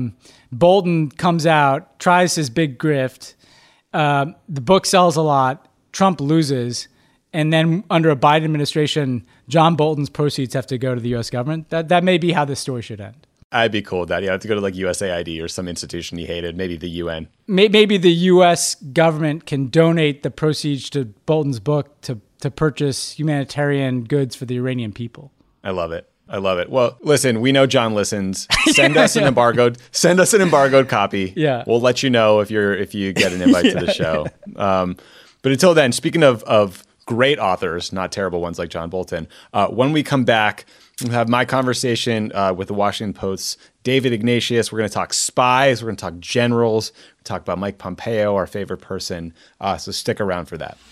B: Bolton comes out, tries his big grift, the book sells a lot, Trump loses, and then under a Biden administration, John Bolton's proceeds have to go to the U.S. government. That may be how this story should end.
A: I'd be cool with that. Yeah, I have to go to USAID or some institution he hated, maybe the UN.
B: Maybe the U.S. government can donate the proceeds to Bolton's book to purchase humanitarian goods for the Iranian people.
A: I love it. Well, listen, we know John listens. Send us an embargoed copy.
B: Yeah.
A: We'll let you know if you get an invite to the show. But until then, speaking of great authors, not terrible ones like John Bolton, when we come back, we'll have my conversation with the Washington Post's David Ignatius. We're going to talk spies. We're going to talk generals. We'll talk about Mike Pompeo, our favorite person. So stick around for that.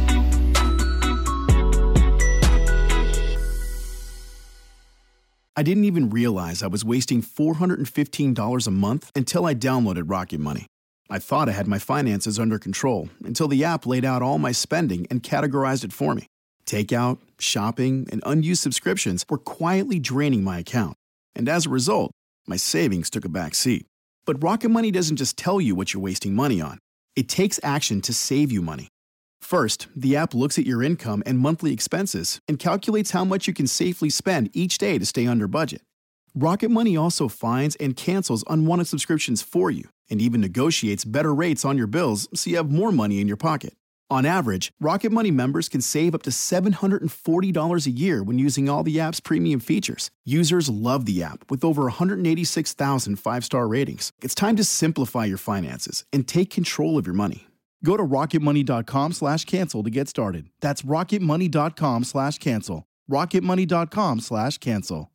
D: I didn't even realize I was wasting $415 a month until I downloaded Rocket Money. I thought I had my finances under control until the app laid out all my spending and categorized it for me. Takeout, shopping, and unused subscriptions were quietly draining my account. And as a result, my savings took a back seat. But Rocket Money doesn't just tell you what you're wasting money on. It takes action to save you money. First, the app looks at your income and monthly expenses and calculates how much you can safely spend each day to stay under budget. Rocket Money also finds and cancels unwanted subscriptions for you and even negotiates better rates on your bills so you have more money in your pocket. On average, Rocket Money members can save up to $740 a year when using all the app's premium features. Users love the app with over 186,000 five-star ratings. It's time to simplify your finances and take control of your money. Go to rocketmoney.com/cancel to get started. That's rocketmoney.com/cancel. rocketmoney.com/cancel.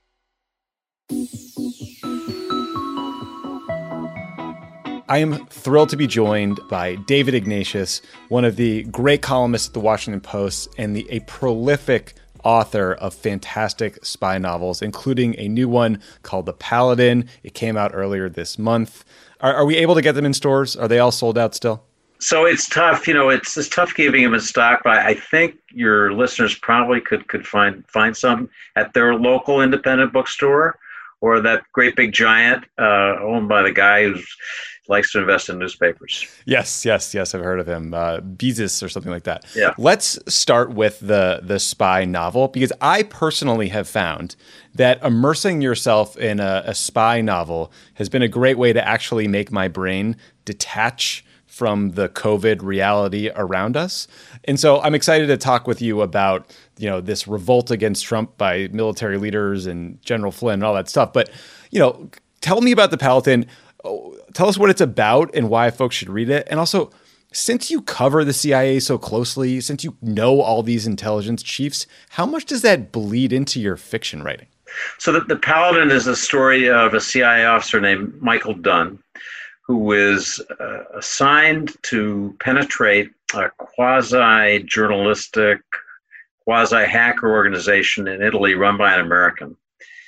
A: I am thrilled to be joined by David Ignatius, one of the great columnists at the Washington Post and a prolific author of fantastic spy novels, including a new one called The Paladin. It came out earlier this month. Are we able to get them in stores? Are they all sold out still?
E: So it's tough, it's tough giving him a stock, but I think your listeners probably could find some at their local independent bookstore or that great big giant owned by the guy who likes to invest in newspapers.
A: Yes, I've heard of him, Bezos or something like that.
E: Yeah.
A: Let's start with the spy novel, because I personally have found that immersing yourself in a spy novel has been a great way to actually make my brain detach from the COVID reality around us. And so I'm excited to talk with you about, this revolt against Trump by military leaders and General Flynn and all that stuff. But, tell me about The Paladin. Tell us what it's about and why folks should read it. And also, since you cover the CIA so closely, since you know all these intelligence chiefs, how much does that bleed into your fiction writing?
E: So the Paladin is a story of a CIA officer named Michael Dunn, who is assigned to penetrate a quasi-journalistic, quasi-hacker organization in Italy run by an American.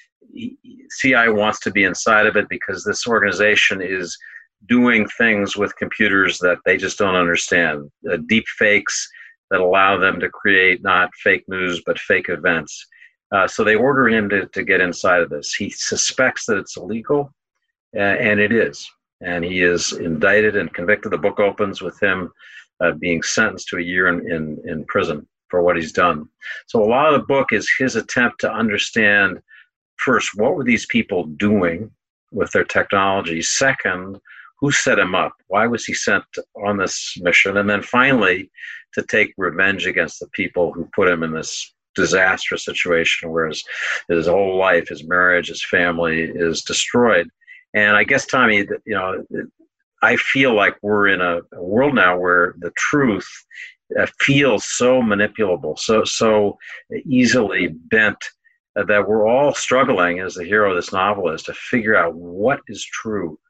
E: CIA wants to be inside of it because this organization is doing things with computers that they just don't understand. Deep fakes that allow them to create not fake news, but fake events. So they order him to get inside of this. He suspects that it's illegal, and it is. And he is indicted and convicted. The book opens with him being sentenced to a year in prison for what he's done. So a lot of the book is his attempt to understand, first, what were these people doing with their technology? Second, who set him up? Why was he sent on this mission? And then finally, to take revenge against the people who put him in this disastrous situation where his whole life, his marriage, his family is destroyed. And I guess, Tommy, I feel like we're in a world now where the truth feels so manipulable, so easily bent, that we're all struggling, as the hero of this novel is, to figure out what is true,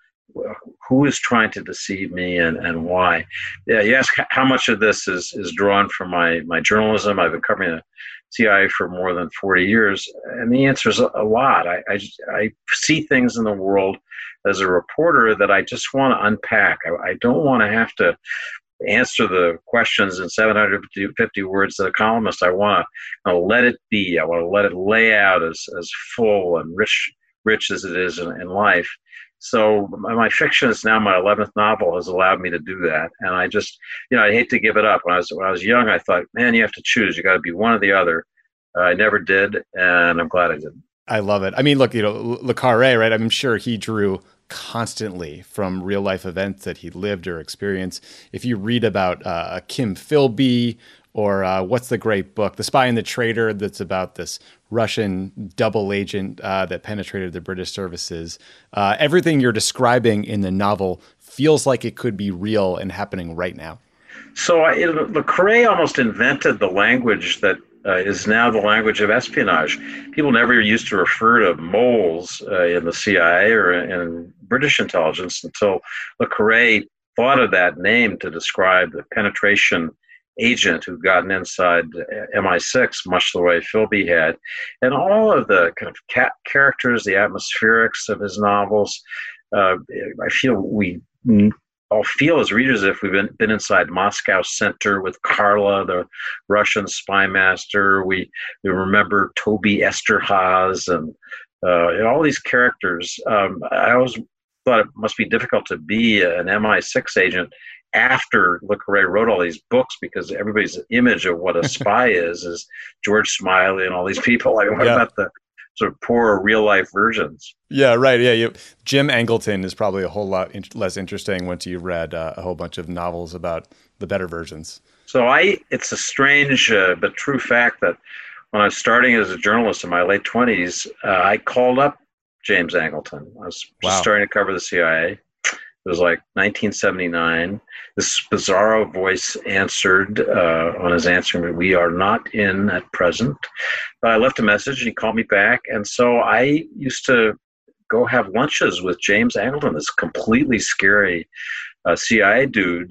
E: who is trying to deceive me, and why. Yeah, you ask how much of this is drawn from my journalism. I've been covering the CIA for more than 40 years, and the answer is a lot. I see things in the world as a reporter that I just want to unpack. I don't want to have to answer the questions in 750 words that a columnist. I want to let it be. I want to let it lay out as full and rich as it is in life. So my fiction is now my 11th novel, has allowed me to do that. And I just, I hate to give it up. When I was young, I thought, man, you have to choose. You got to be one or the other. I never did, and I'm glad I didn't. I
A: love it. I mean, look, Le Carré, right? I'm sure he drew constantly from real life events that he lived or experienced. If you read about Kim Philby, or what's the great book, The Spy and the Traitor, that's about this Russian double agent that penetrated the British services. Everything you're describing in the novel feels like it could be real and happening right now.
E: So Le Carré almost invented the language that is now the language of espionage. People never used to refer to moles in the CIA or in British intelligence until Le Carré thought of that name to describe the penetration agent who'd gotten inside MI6, much the way Philby had. And all of the kind of characters, the atmospherics of his novels, I feel we all feel as readers if we've been inside Moscow Center with Karla, the Russian spy master. We remember Toby Esterhaz and all these characters. I always thought it must be difficult to be an MI6 agent after Le Carré wrote all these books, because everybody's image of what a spy is George Smiley and all these people. I mean, what about the sort of poor real life versions?
A: Yeah, right. Yeah, Jim Angleton is probably a whole lot less interesting once you've read a whole bunch of novels about the better versions.
E: So it's a strange but true fact that when I was starting as a journalist in my late 20s, I called up James Angleton. I was just starting to cover the CIA. It was like 1979. This bizarro voice answered on his answering, "We are not in at present." But I left a message and he called me back. And so I used to go have lunches with James Angleton, this completely scary CIA dude.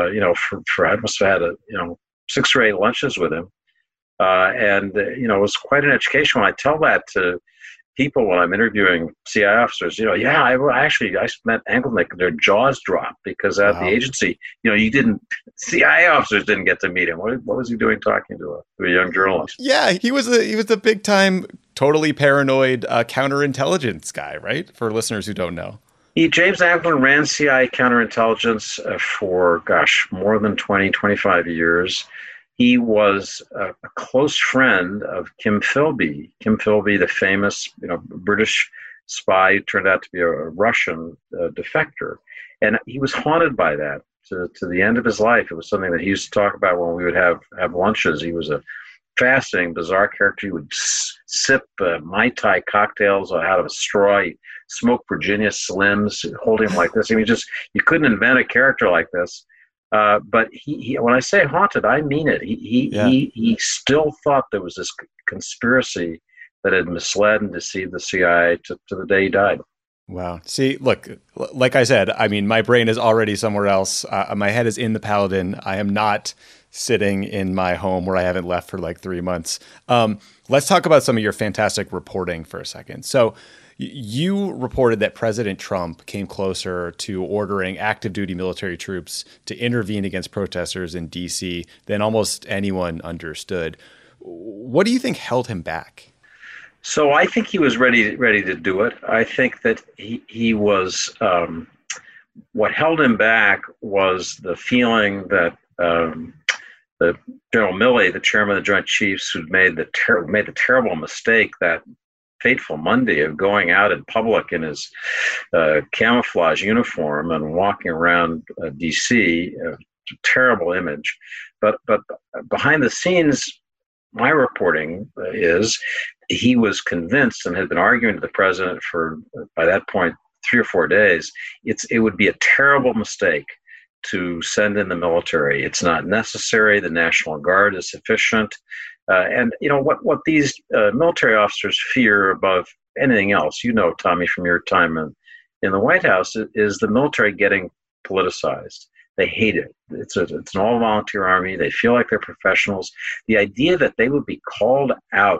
E: For I must have had 6 or 8 lunches with him. And it was quite an education. When I tell that to people when I'm interviewing CIA officers, yeah, I met Engelnick, their jaws dropped because at the agency, CIA officers didn't get to meet him. What was he doing talking to a young journalist?
A: Yeah, he was a big time, totally paranoid counterintelligence guy, right? For listeners who don't know.
E: James Anglin ran CIA counterintelligence for, more than 20, 25 years. He was a close friend of Kim Philby. Kim Philby, the famous, British spy who turned out to be a Russian defector. And he was haunted by that to the end of his life. It was something that he used to talk about when we would have lunches. He was a fascinating, bizarre character. He would sip Mai Tai cocktails out of a straw. He smoked Virginia Slims, holding them like this. I mean, you couldn't invent a character like this. But he, when I say haunted, I mean it. He still thought there was this conspiracy that had misled and deceived the CIA to the day he died.
A: Wow. See, look, like I said, I mean, my brain is already somewhere else. My head is in the Paladin. I am not sitting in my home where I haven't left for like 3 months. Let's talk about some of your fantastic reporting for a second. So you reported that President Trump came closer to ordering active duty military troops to intervene against protesters in D.C. than almost anyone understood. What do you think held him back?
E: So I think he was ready to do it. I think that he was, what held him back was the feeling that the General Milley, the chairman of the Joint Chiefs, who'd made the terrible mistake that fateful Monday of going out in public in his camouflage uniform and walking around D.C., terrible image. But behind the scenes, my reporting is he was convinced and had been arguing to the president for, by that point, 3 or 4 days, it would be a terrible mistake to send in the military. It's not necessary. The National Guard is sufficient. And what these military officers fear above anything else, Tommy, from your time in the White House, is the military getting politicized. They hate it. It's an all-volunteer army. They feel like they're professionals. The idea that they would be called out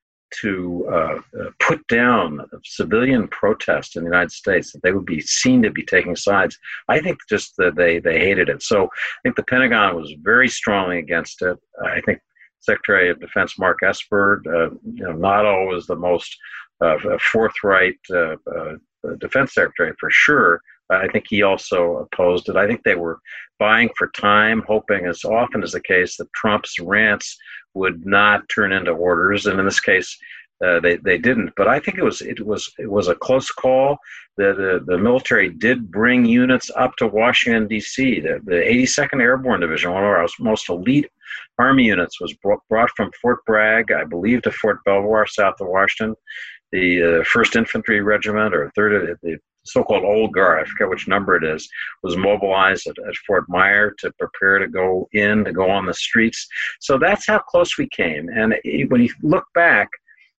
E: to put down civilian protest in the United States, that they would be seen to be taking sides, I think just that they hated it. So I think the Pentagon was very strongly against it. I think Secretary of Defense Mark Esper, not always the most forthright defense secretary for sure. I think he also opposed it. I think they were buying for time, hoping, as often is the case, that Trump's rants would not turn into orders. And in this case, they didn't. But I think it was a close call. The military did bring units up to Washington, D.C. The 82nd Airborne Division, one of our most elite Army units, was brought from Fort Bragg, I believe, to Fort Belvoir, south of Washington. The 1st Infantry Regiment, or 3rd, the so-called Old Guard, I forget which number it is, was mobilized at Fort Myer to prepare to go on the streets. So that's how close we came. And when you look back,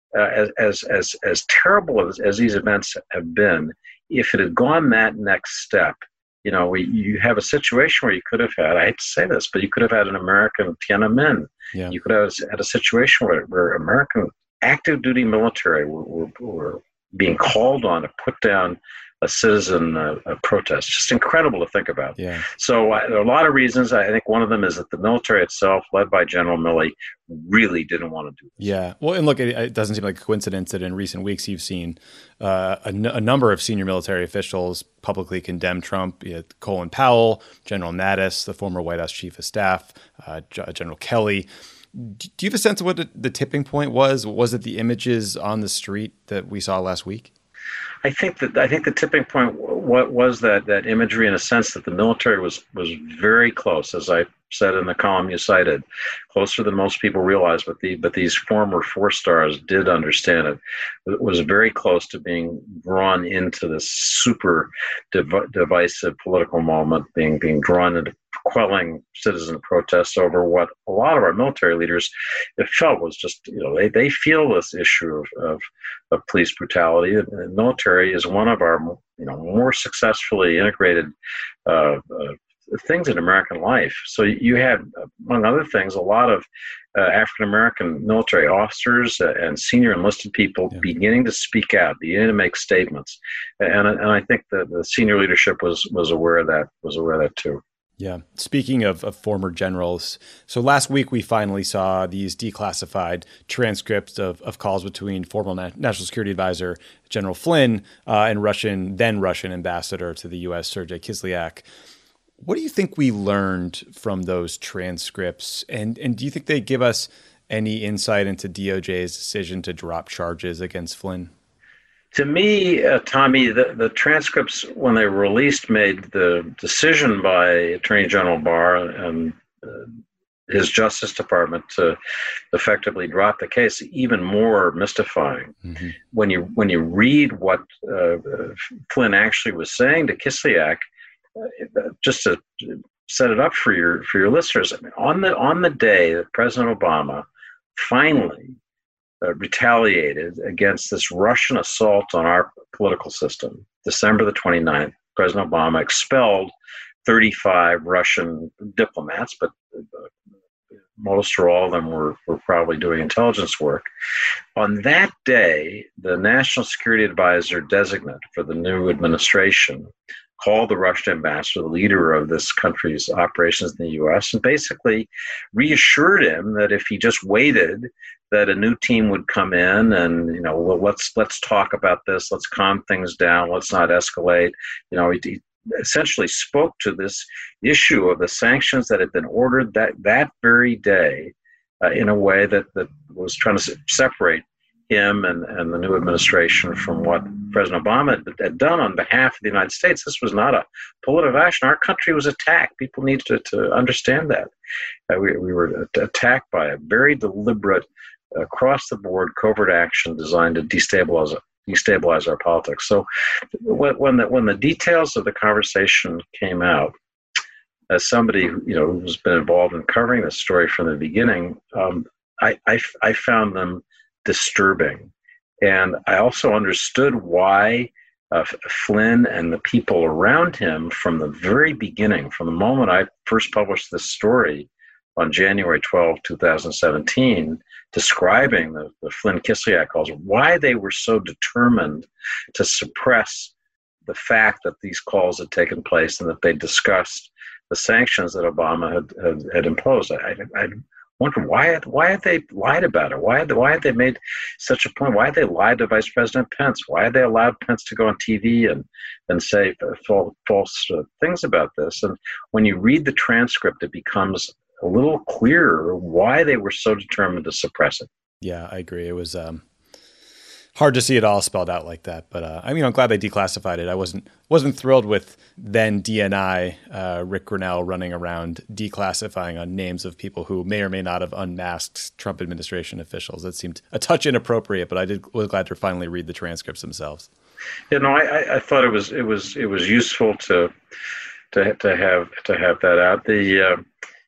E: as terrible as these events have been, if it had gone that next step, you have a situation where you could have had, I hate to say this, but you could have had an American Tiananmen. Yeah. You could have had a situation where American active duty military were being called on to put down a citizen protest. Just incredible to think about.
A: Yeah.
E: So there are a lot of reasons. I think one of them is that the military itself, led by General Milley, really didn't want to do this.
A: Yeah. Well, and look, it doesn't seem like a coincidence that in recent weeks you've seen a number of senior military officials publicly condemn Trump. Colin Powell, General Mattis, the former White House chief of staff, General Kelly. Do you have a sense of what the tipping point was? Was it the images on the street that we saw last week?
E: I think the tipping point was that imagery, in a sense that the military was very close, as I said in the column you cited, closer than most people realize. But these former 4-stars did understand it. It was very close to being drawn into this super divisive political moment, being drawn into quelling citizen protests over what a lot of our military leaders felt was just, they feel this issue of police brutality. The military is one of our more successfully integrated things in American life. So you had, among other things, a lot of African-American military officers and senior enlisted people beginning to speak out, beginning to make statements. And I think that the senior leadership was aware of that too.
A: Yeah. Speaking of former generals, so last week we finally saw these declassified transcripts of calls between former National Security Advisor General Flynn and then Russian ambassador to the U.S., Sergei Kislyak. What do you think we learned from those transcripts? And do you think they give us any insight into DOJ's decision to drop charges against Flynn?
E: To me, Tommy, the transcripts, when they were released, made the decision by Attorney General Barr and his Justice Department to effectively drop the case even more mystifying. Mm-hmm. When you read what Flynn actually was saying to Kislyak, just to set it up for your listeners, I mean, on the day that President Obama finally retaliated against this Russian assault on our political system, December the 29th, President Obama expelled 35 Russian diplomats, but most or all of them were probably doing intelligence work. On that day, the National Security Advisor designate for the new administration called the Russian ambassador, the leader of this country's operations in the U.S., and basically reassured him that if he just waited, that a new team would come in and, well, let's talk about this, let's calm things down, let's not escalate. He essentially spoke to this issue of the sanctions that had been ordered that very day in a way that was trying to separate him and the new administration from what President Obama had done on behalf of the United States. This was not a political action. Our country was attacked. People need to understand that. We were attacked by a very deliberate, across-the-board covert action designed to destabilize our politics. So when the details of the conversation came out, as somebody who's been involved in covering this story from the beginning, I found them disturbing. And I also understood why Flynn and the people around him from the very beginning, from the moment I first published this story on January 12, 2017, describing the Flynn-Kislyak calls, why they were so determined to suppress the fact that these calls had taken place and that they discussed the sanctions that Obama had imposed. I wonder why had they lied about it? Why had they made such a point? Why had they lied to Vice President Pence? Why had they allowed Pence to go on TV and say false things about this? And when you read the transcript, it becomes a little clearer why they were so determined to suppress it.
A: Yeah, I agree. It was hard to see it all spelled out like that, but I'm glad they declassified it. I wasn't thrilled with then DNI Rick Grinnell running around declassifying on names of people who may or may not have unmasked Trump administration officials. That seemed a touch inappropriate, but was glad to finally read the transcripts themselves.
E: I thought it was useful to have that out.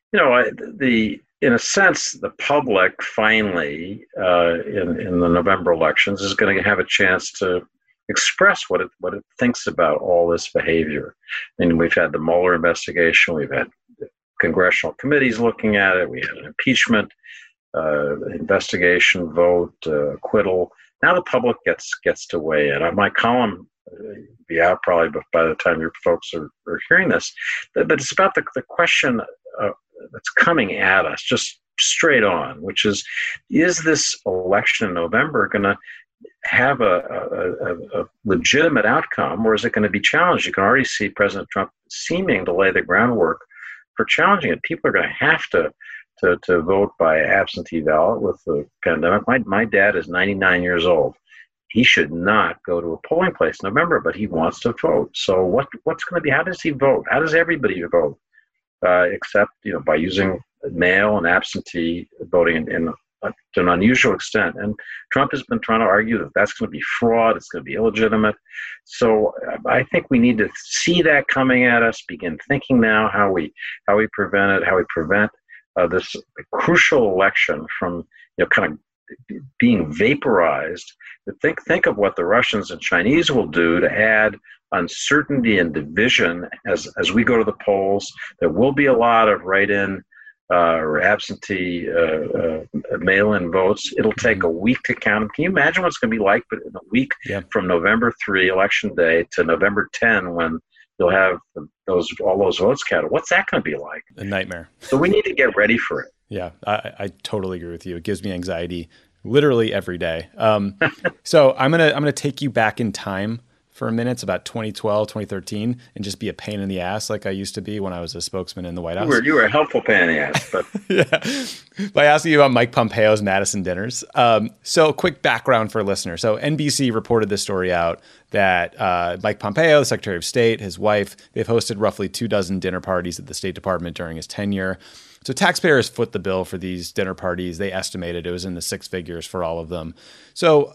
E: In a sense, the public finally, in the November elections, is going to have a chance to express what it thinks about all this behavior. I mean, we've had the Mueller investigation, we've had congressional committees looking at it, we had an impeachment investigation, vote, acquittal. Now the public gets to weigh in. My column will be out probably by the time your folks are hearing this, but it's about the question that's coming at us just straight on, which is this election in November going to have a legitimate outcome, or is it going to be challenged? You can already see President Trump seeming to lay the groundwork for challenging it. People are going to have to vote by absentee ballot with the pandemic. My dad is 99 years old. He should not go to a polling place in November, but he wants to vote. So what's going to be? How does he vote? How does everybody vote? Except by using mail and absentee voting to an unusual extent. And Trump has been trying to argue that that's going to be fraud, it's going to be illegitimate. So I think we need to see that coming at us, begin thinking now how we prevent it, how we prevent this crucial election from kind of being vaporized Think of what the Russians and Chinese will do to add uncertainty and division as we go to the polls. There will be a lot of write-in or absentee mail-in votes. It'll take a week to count them. Can you imagine what it's going to be like in a week from November 3, Election Day, to November 10, when you'll have all those votes counted? What's that going to be like?
A: A nightmare.
E: So we need to get ready for it.
A: Yeah, I totally agree with you. It gives me anxiety literally every day. So I'm gonna take you back in time for a minute. It's about 2012, 2013, and just be a pain in the ass like I used to be when I was a spokesman in the White House.
E: You were a helpful pain in the ass, but
A: yeah. By asking you about Mike Pompeo's Madison dinners. So quick background for listeners. So NBC reported this story out that Mike Pompeo, the Secretary of State, his wife, they've hosted roughly 24 dinner parties at the State Department during his tenure. So taxpayers foot the bill for these dinner parties. They estimated it was in the six figures for all of them. So,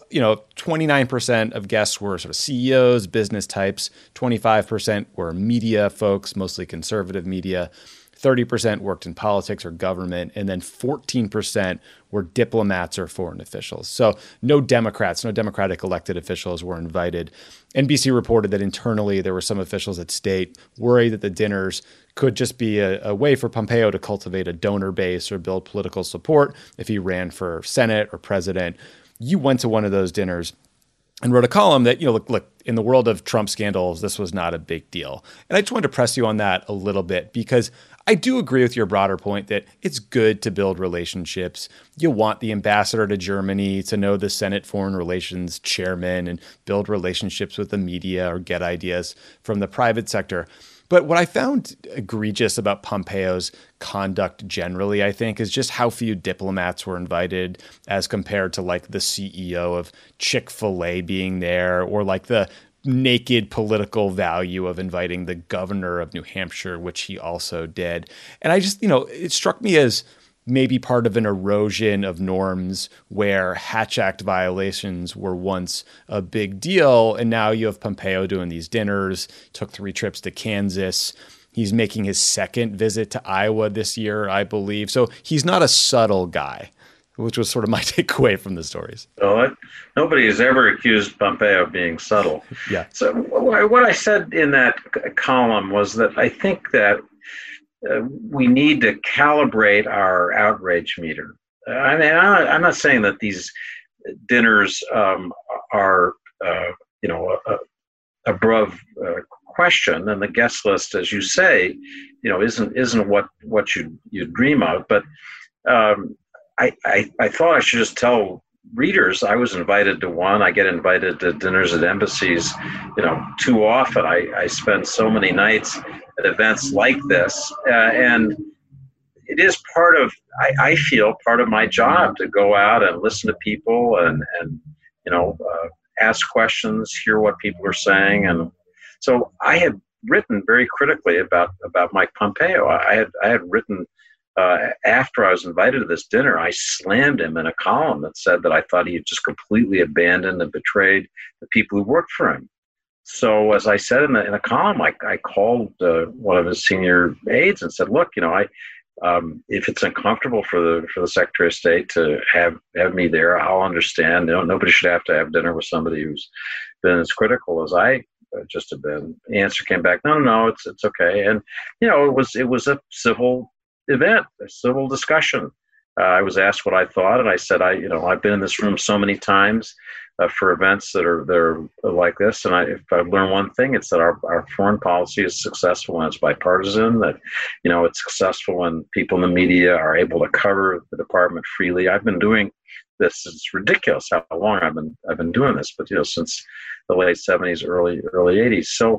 A: 29% of guests were sort of CEOs, business types. 25% were media folks, mostly conservative media. 30% worked in politics or government, and then 14% were diplomats or foreign officials. So no Democrats, no Democratic elected officials were invited. NBC reported that internally there were some officials at state worried that the dinners could just be a way for Pompeo to cultivate a donor base or build political support if he ran for Senate or president. You went to one of those dinners and wrote a column that, look, in the world of Trump scandals, this was not a big deal. And I just wanted to press you on that a little bit, because I do agree with your broader point that it's good to build relationships. You want the ambassador to Germany to know the Senate Foreign Relations chairman and build relationships with the media or get ideas from the private sector. But what I found egregious about Pompeo's conduct generally, I think, is just how few diplomats were invited as compared to like the CEO of Chick-fil-A being there, or like the naked political value of inviting the governor of New Hampshire, which he also did. And I just, it struck me as maybe part of an erosion of norms where Hatch Act violations were once a big deal. And now you have Pompeo doing these dinners, took 3 trips to Kansas. He's making his second visit to Iowa this year, I believe. So he's not a subtle guy, which was sort of my takeaway from the stories.
E: Well, nobody has ever accused Pompeo of being subtle.
A: Yeah.
E: So what I said in that column was that I think that we need to calibrate our outrage meter. I'm not saying that these dinners are, above question, and the guest list, as you say, isn't what you dream of. But I thought I should just tell readers I was invited to one. I get invited to dinners at embassies, too often. I spend so many nights at events like this, and it is I feel part of my job to go out and listen to people and ask questions, hear what people are saying. And so I had written very critically about Mike Pompeo. I had written after I was invited to this dinner, I slammed him in a column that said that I thought he had just completely abandoned and betrayed the people who worked for him. So as I said in a column, I called one of his senior aides and said, look, if it's uncomfortable for the Secretary of State to have me there, I'll understand. Nobody should have to have dinner with somebody who's been as critical as I just have been. The answer came back, no, it's okay. And it was a civil event, a civil discussion. I was asked what I thought, and I said, I've been in this room so many times for events that are like this, and if I've learned one thing, it's that our foreign policy is successful when it's bipartisan. That it's successful when people in the media are able to cover the department freely. I've been doing this; it's ridiculous how long I've been doing this, but since the late '70s, early '80s. So,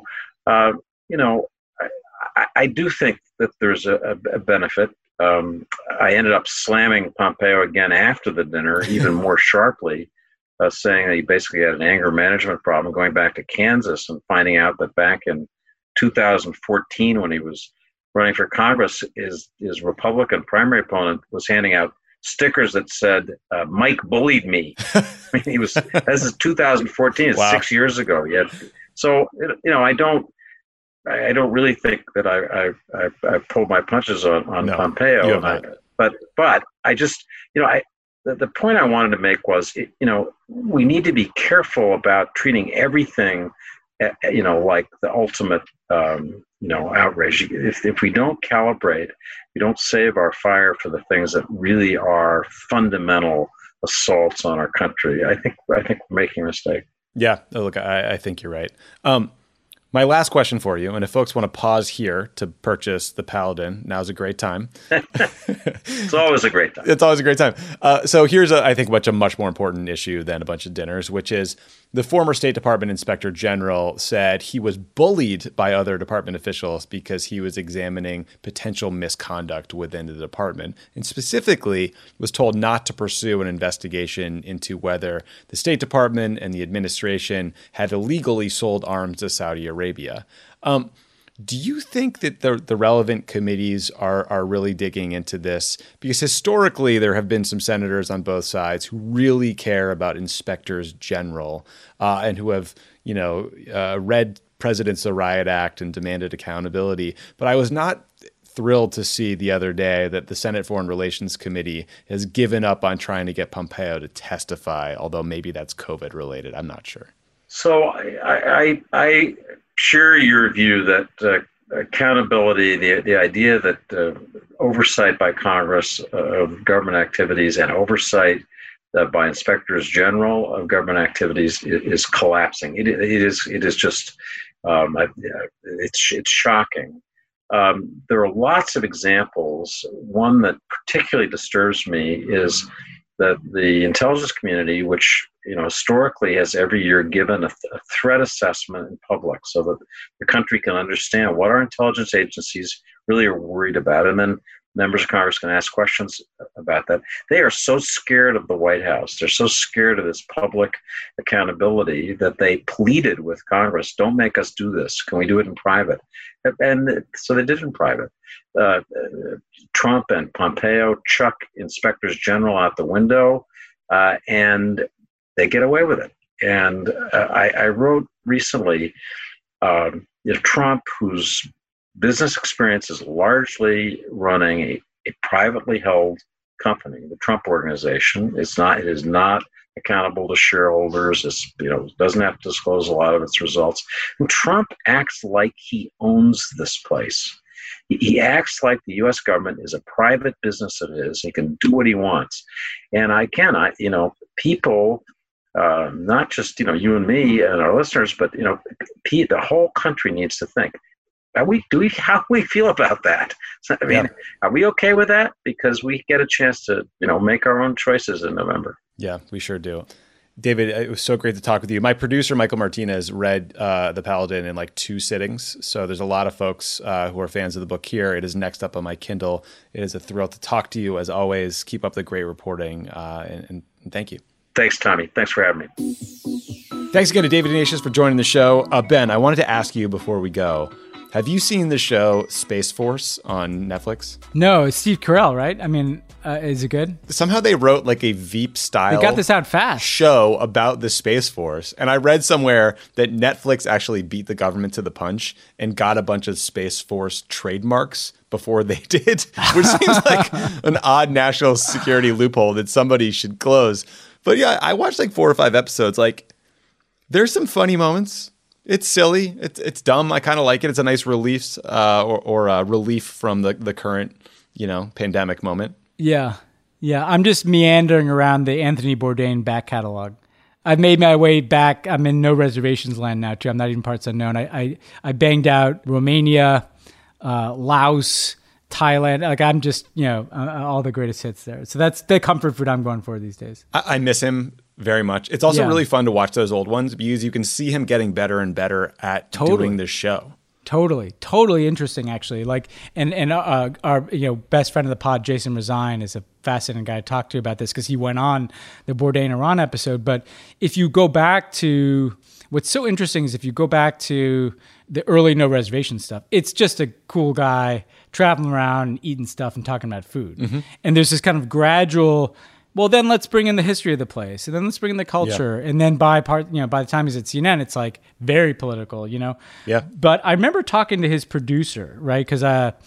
E: I do think that there's a benefit. I ended up slamming Pompeo again after the dinner, even more sharply, saying that he basically had an anger management problem, going back to Kansas and finding out that back in 2014, when he was running for Congress, his Republican primary opponent was handing out stickers that said, Mike bullied me. This is 2014, it's 6 years ago. Yet, so, I don't really think that I pulled my punches on
A: No,
E: Pompeo, but I just the point I wanted to make was, we need to be careful about treating everything, like the ultimate, outrage. If we don't calibrate, we don't save our fire for the things that really are fundamental assaults on our country, I think we're making a mistake.
A: Yeah, look, I think you're right. My last question for you, and if folks want to pause here to purchase the Paladin, now's a great time.
E: It's always a great time.
A: It's always a great time. So here's, I think, a much more important issue than a bunch of dinners, which is the former State Department Inspector General said he was bullied by other department officials because he was examining potential misconduct within the department, and specifically was told not to pursue an investigation into whether the State Department and the administration had illegally sold arms to Saudi Arabia. Do you think that the relevant committees are really digging into this? Because historically, there have been some senators on both sides who really care about inspectors general and who have, read President's Riot Act and demanded accountability. But I was not thrilled to see the other day that the Senate Foreign Relations Committee has given up on trying to get Pompeo to testify, although maybe that's COVID related. I'm not sure.
E: So I share your view that accountability, the idea that oversight by Congress of government activities and oversight by inspectors general of government activities is collapsing. It is just it's shocking. There are lots of examples. One that particularly disturbs me is that the intelligence community, which historically has every year given a threat assessment in public so that the country can understand what our intelligence agencies really are worried about, and then members of Congress can ask questions about that. They are so scared of the White House. They're so scared of this public accountability that they pleaded with Congress, don't make us do this. Can we do it in private? And so they did it in private. Trump and Pompeo chuck inspectors general out the window, and they get away with it. And I wrote recently, Trump, whose business experience is largely running a privately held company, the Trump Organization. It is not accountable to shareholders. Doesn't have to disclose a lot of its results. And Trump acts like he owns this place. He acts like the U.S. government is a private business of his. He can do what he wants. And people, not just, you and me and our listeners, but, the whole country needs to think, how do we feel about that? Are we okay with that? Because we get a chance to, make our own choices in November.
A: Yeah, we sure do. David, it was so great to talk with you. My producer, Michael Martinez, read The Paladin in 2 sittings. So there's a lot of folks who are fans of the book here. It is next up on my Kindle. It is a thrill to talk to you. As always, keep up the great reporting, and thank you.
E: Thanks, Tommy. Thanks for having me.
A: Thanks again to David Ignatius for joining the show. Ben, I wanted to ask you before we go, have you seen the show Space Force on Netflix?
B: No, it's Steve Carell, right? I mean, is it good?
A: Somehow they wrote a Veep-style
B: They got this out fast.
A: show about the Space Force. And I read somewhere that Netflix actually beat the government to the punch and got a bunch of Space Force trademarks before they did, which seems like an odd national security loophole that somebody should close. But yeah, I watched 4 or 5 episodes. There's some funny moments. It's silly. It's dumb. I kind of like it. It's a nice relief or relief from the current, pandemic moment.
B: Yeah. I'm just meandering around the Anthony Bourdain back catalog. I've made my way back. I'm in no reservations land now too. I'm not even parts unknown. I banged out Romania, Laos, Thailand. I'm just, all the greatest hits there. So that's the comfort food I'm going for these days.
A: I miss him very much. It's also really fun to watch those old ones because you can see him getting better and better at doing this show. Totally interesting, actually. And our best friend of the pod, Jason Rezine, is a fascinating guy to talk to about this because he went on the Bourdain Iran episode. But if you go back to what's so interesting is if you go back to the early no reservation stuff, it's just a cool guy traveling around and eating stuff and talking about food. Mm-hmm. And there's this kind of gradual, well, then let's bring in the history of the place, and then let's bring in the culture, and then by the time he's at CNN, it's very political, Yeah. But I remember talking to his producer, right? Because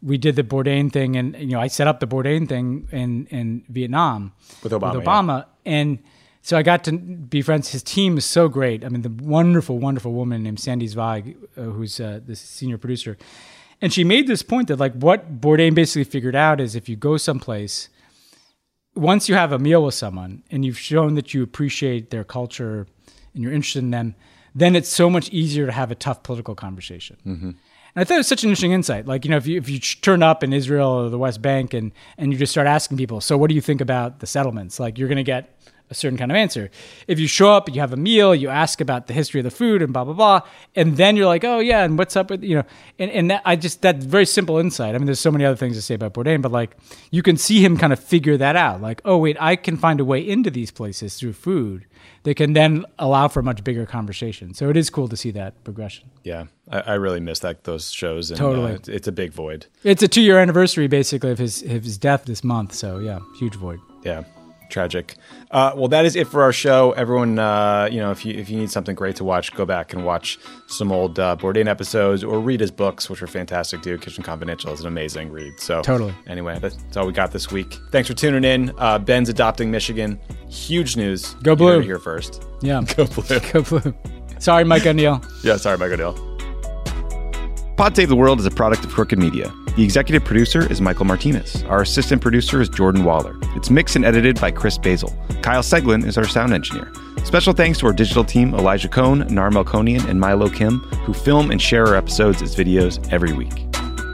B: we did the Bourdain thing, and I set up the Bourdain thing in Vietnam
A: with Obama.
B: And so I got to be friends. His team is so great. I mean, the wonderful, wonderful woman named Sandy Zweig, who's the senior producer. And she made this point that, like, what Bourdain basically figured out is if you go someplace, once you have a meal with someone and you've shown that you appreciate their culture and you're interested in them, then it's so much easier to have a tough political conversation. Mm-hmm. And I thought it was such an interesting insight. Like, if you turn up in Israel or the West Bank and you just start asking people, so what do you think about the settlements? Like, you're going to get a certain kind of answer. If you show up, you have a meal, you ask about the history of the food and blah, blah, blah. And then you're like, oh yeah, and what's up with, and that very simple insight. I mean, there's so many other things to say about Bourdain, but like, you can see him kind of figure that out. Like, oh wait, I can find a way into these places through food that can then allow for a much bigger conversation. So it is cool to see that progression.
A: Yeah, I really miss those shows. And,
B: totally.
A: It's a big void.
B: It's a 2-year anniversary, basically, of his death this month. So yeah, huge void.
A: Yeah. Tragic. Well, that is it for our show. Everyone, if you need something great to watch, go back and watch some old Bourdain episodes or read his books, which are fantastic too. Kitchen Confidential is an amazing read. So
B: totally.
A: Anyway, that's all we got this week. Thanks for tuning in. Ben's adopting Michigan. Huge news.
B: Go Blue.
A: You heard it here first.
B: Yeah.
A: Go Blue.
B: Go Blue. Sorry, Mike O'Neill.
A: Yeah, sorry, Mike O'Neill.
F: Pod Save the World is a product of Crooked Media. The executive producer is Michael Martinez. Our assistant producer is Jordan Waller. It's mixed and edited by Chris Basil. Kyle Seglin is our sound engineer. Special thanks to our digital team, Elijah Cohn, Nar Melkonian, and Milo Kim, who film and share our episodes as videos every week.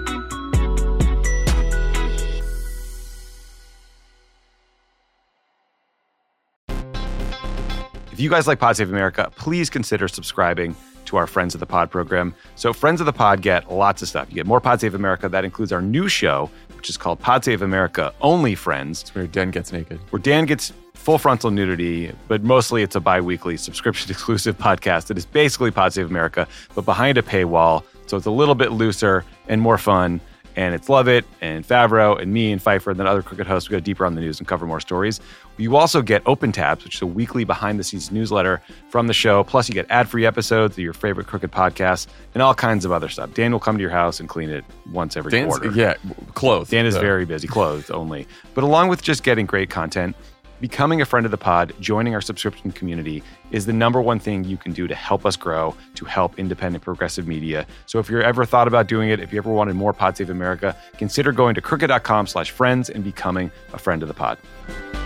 F: If you guys like Pod Save America, please consider subscribing to our Friends of the Pod program. So Friends of the Pod get lots of stuff. You get more Pod Save America. That includes our new show, which is called Pod Save America Only Friends.
G: It's where Dan gets naked.
F: Where Dan gets full frontal nudity, but mostly it's a bi-weekly subscription-exclusive podcast that is basically Pod Save America, but behind a paywall. So it's a little bit looser and more fun. And it's Lovett and Favreau and me and Pfeiffer and then other Crooked hosts. We go deeper on the news and cover more stories. You also get Open Tabs, which is a weekly behind-the-scenes newsletter from the show. Plus, you get ad-free episodes of your favorite Crooked podcasts and all kinds of other stuff. Dan will come to your house and clean it once every quarter.
G: Yeah, clothed.
F: Dan is very busy, clothed only. But along with just getting great content, becoming a friend of the pod, joining our subscription community is the number one thing you can do to help us grow, to help independent progressive media. So if you're ever thought about doing it, if you ever wanted more Pod Save America, consider going to crooked.com/friends and becoming a friend of the pod.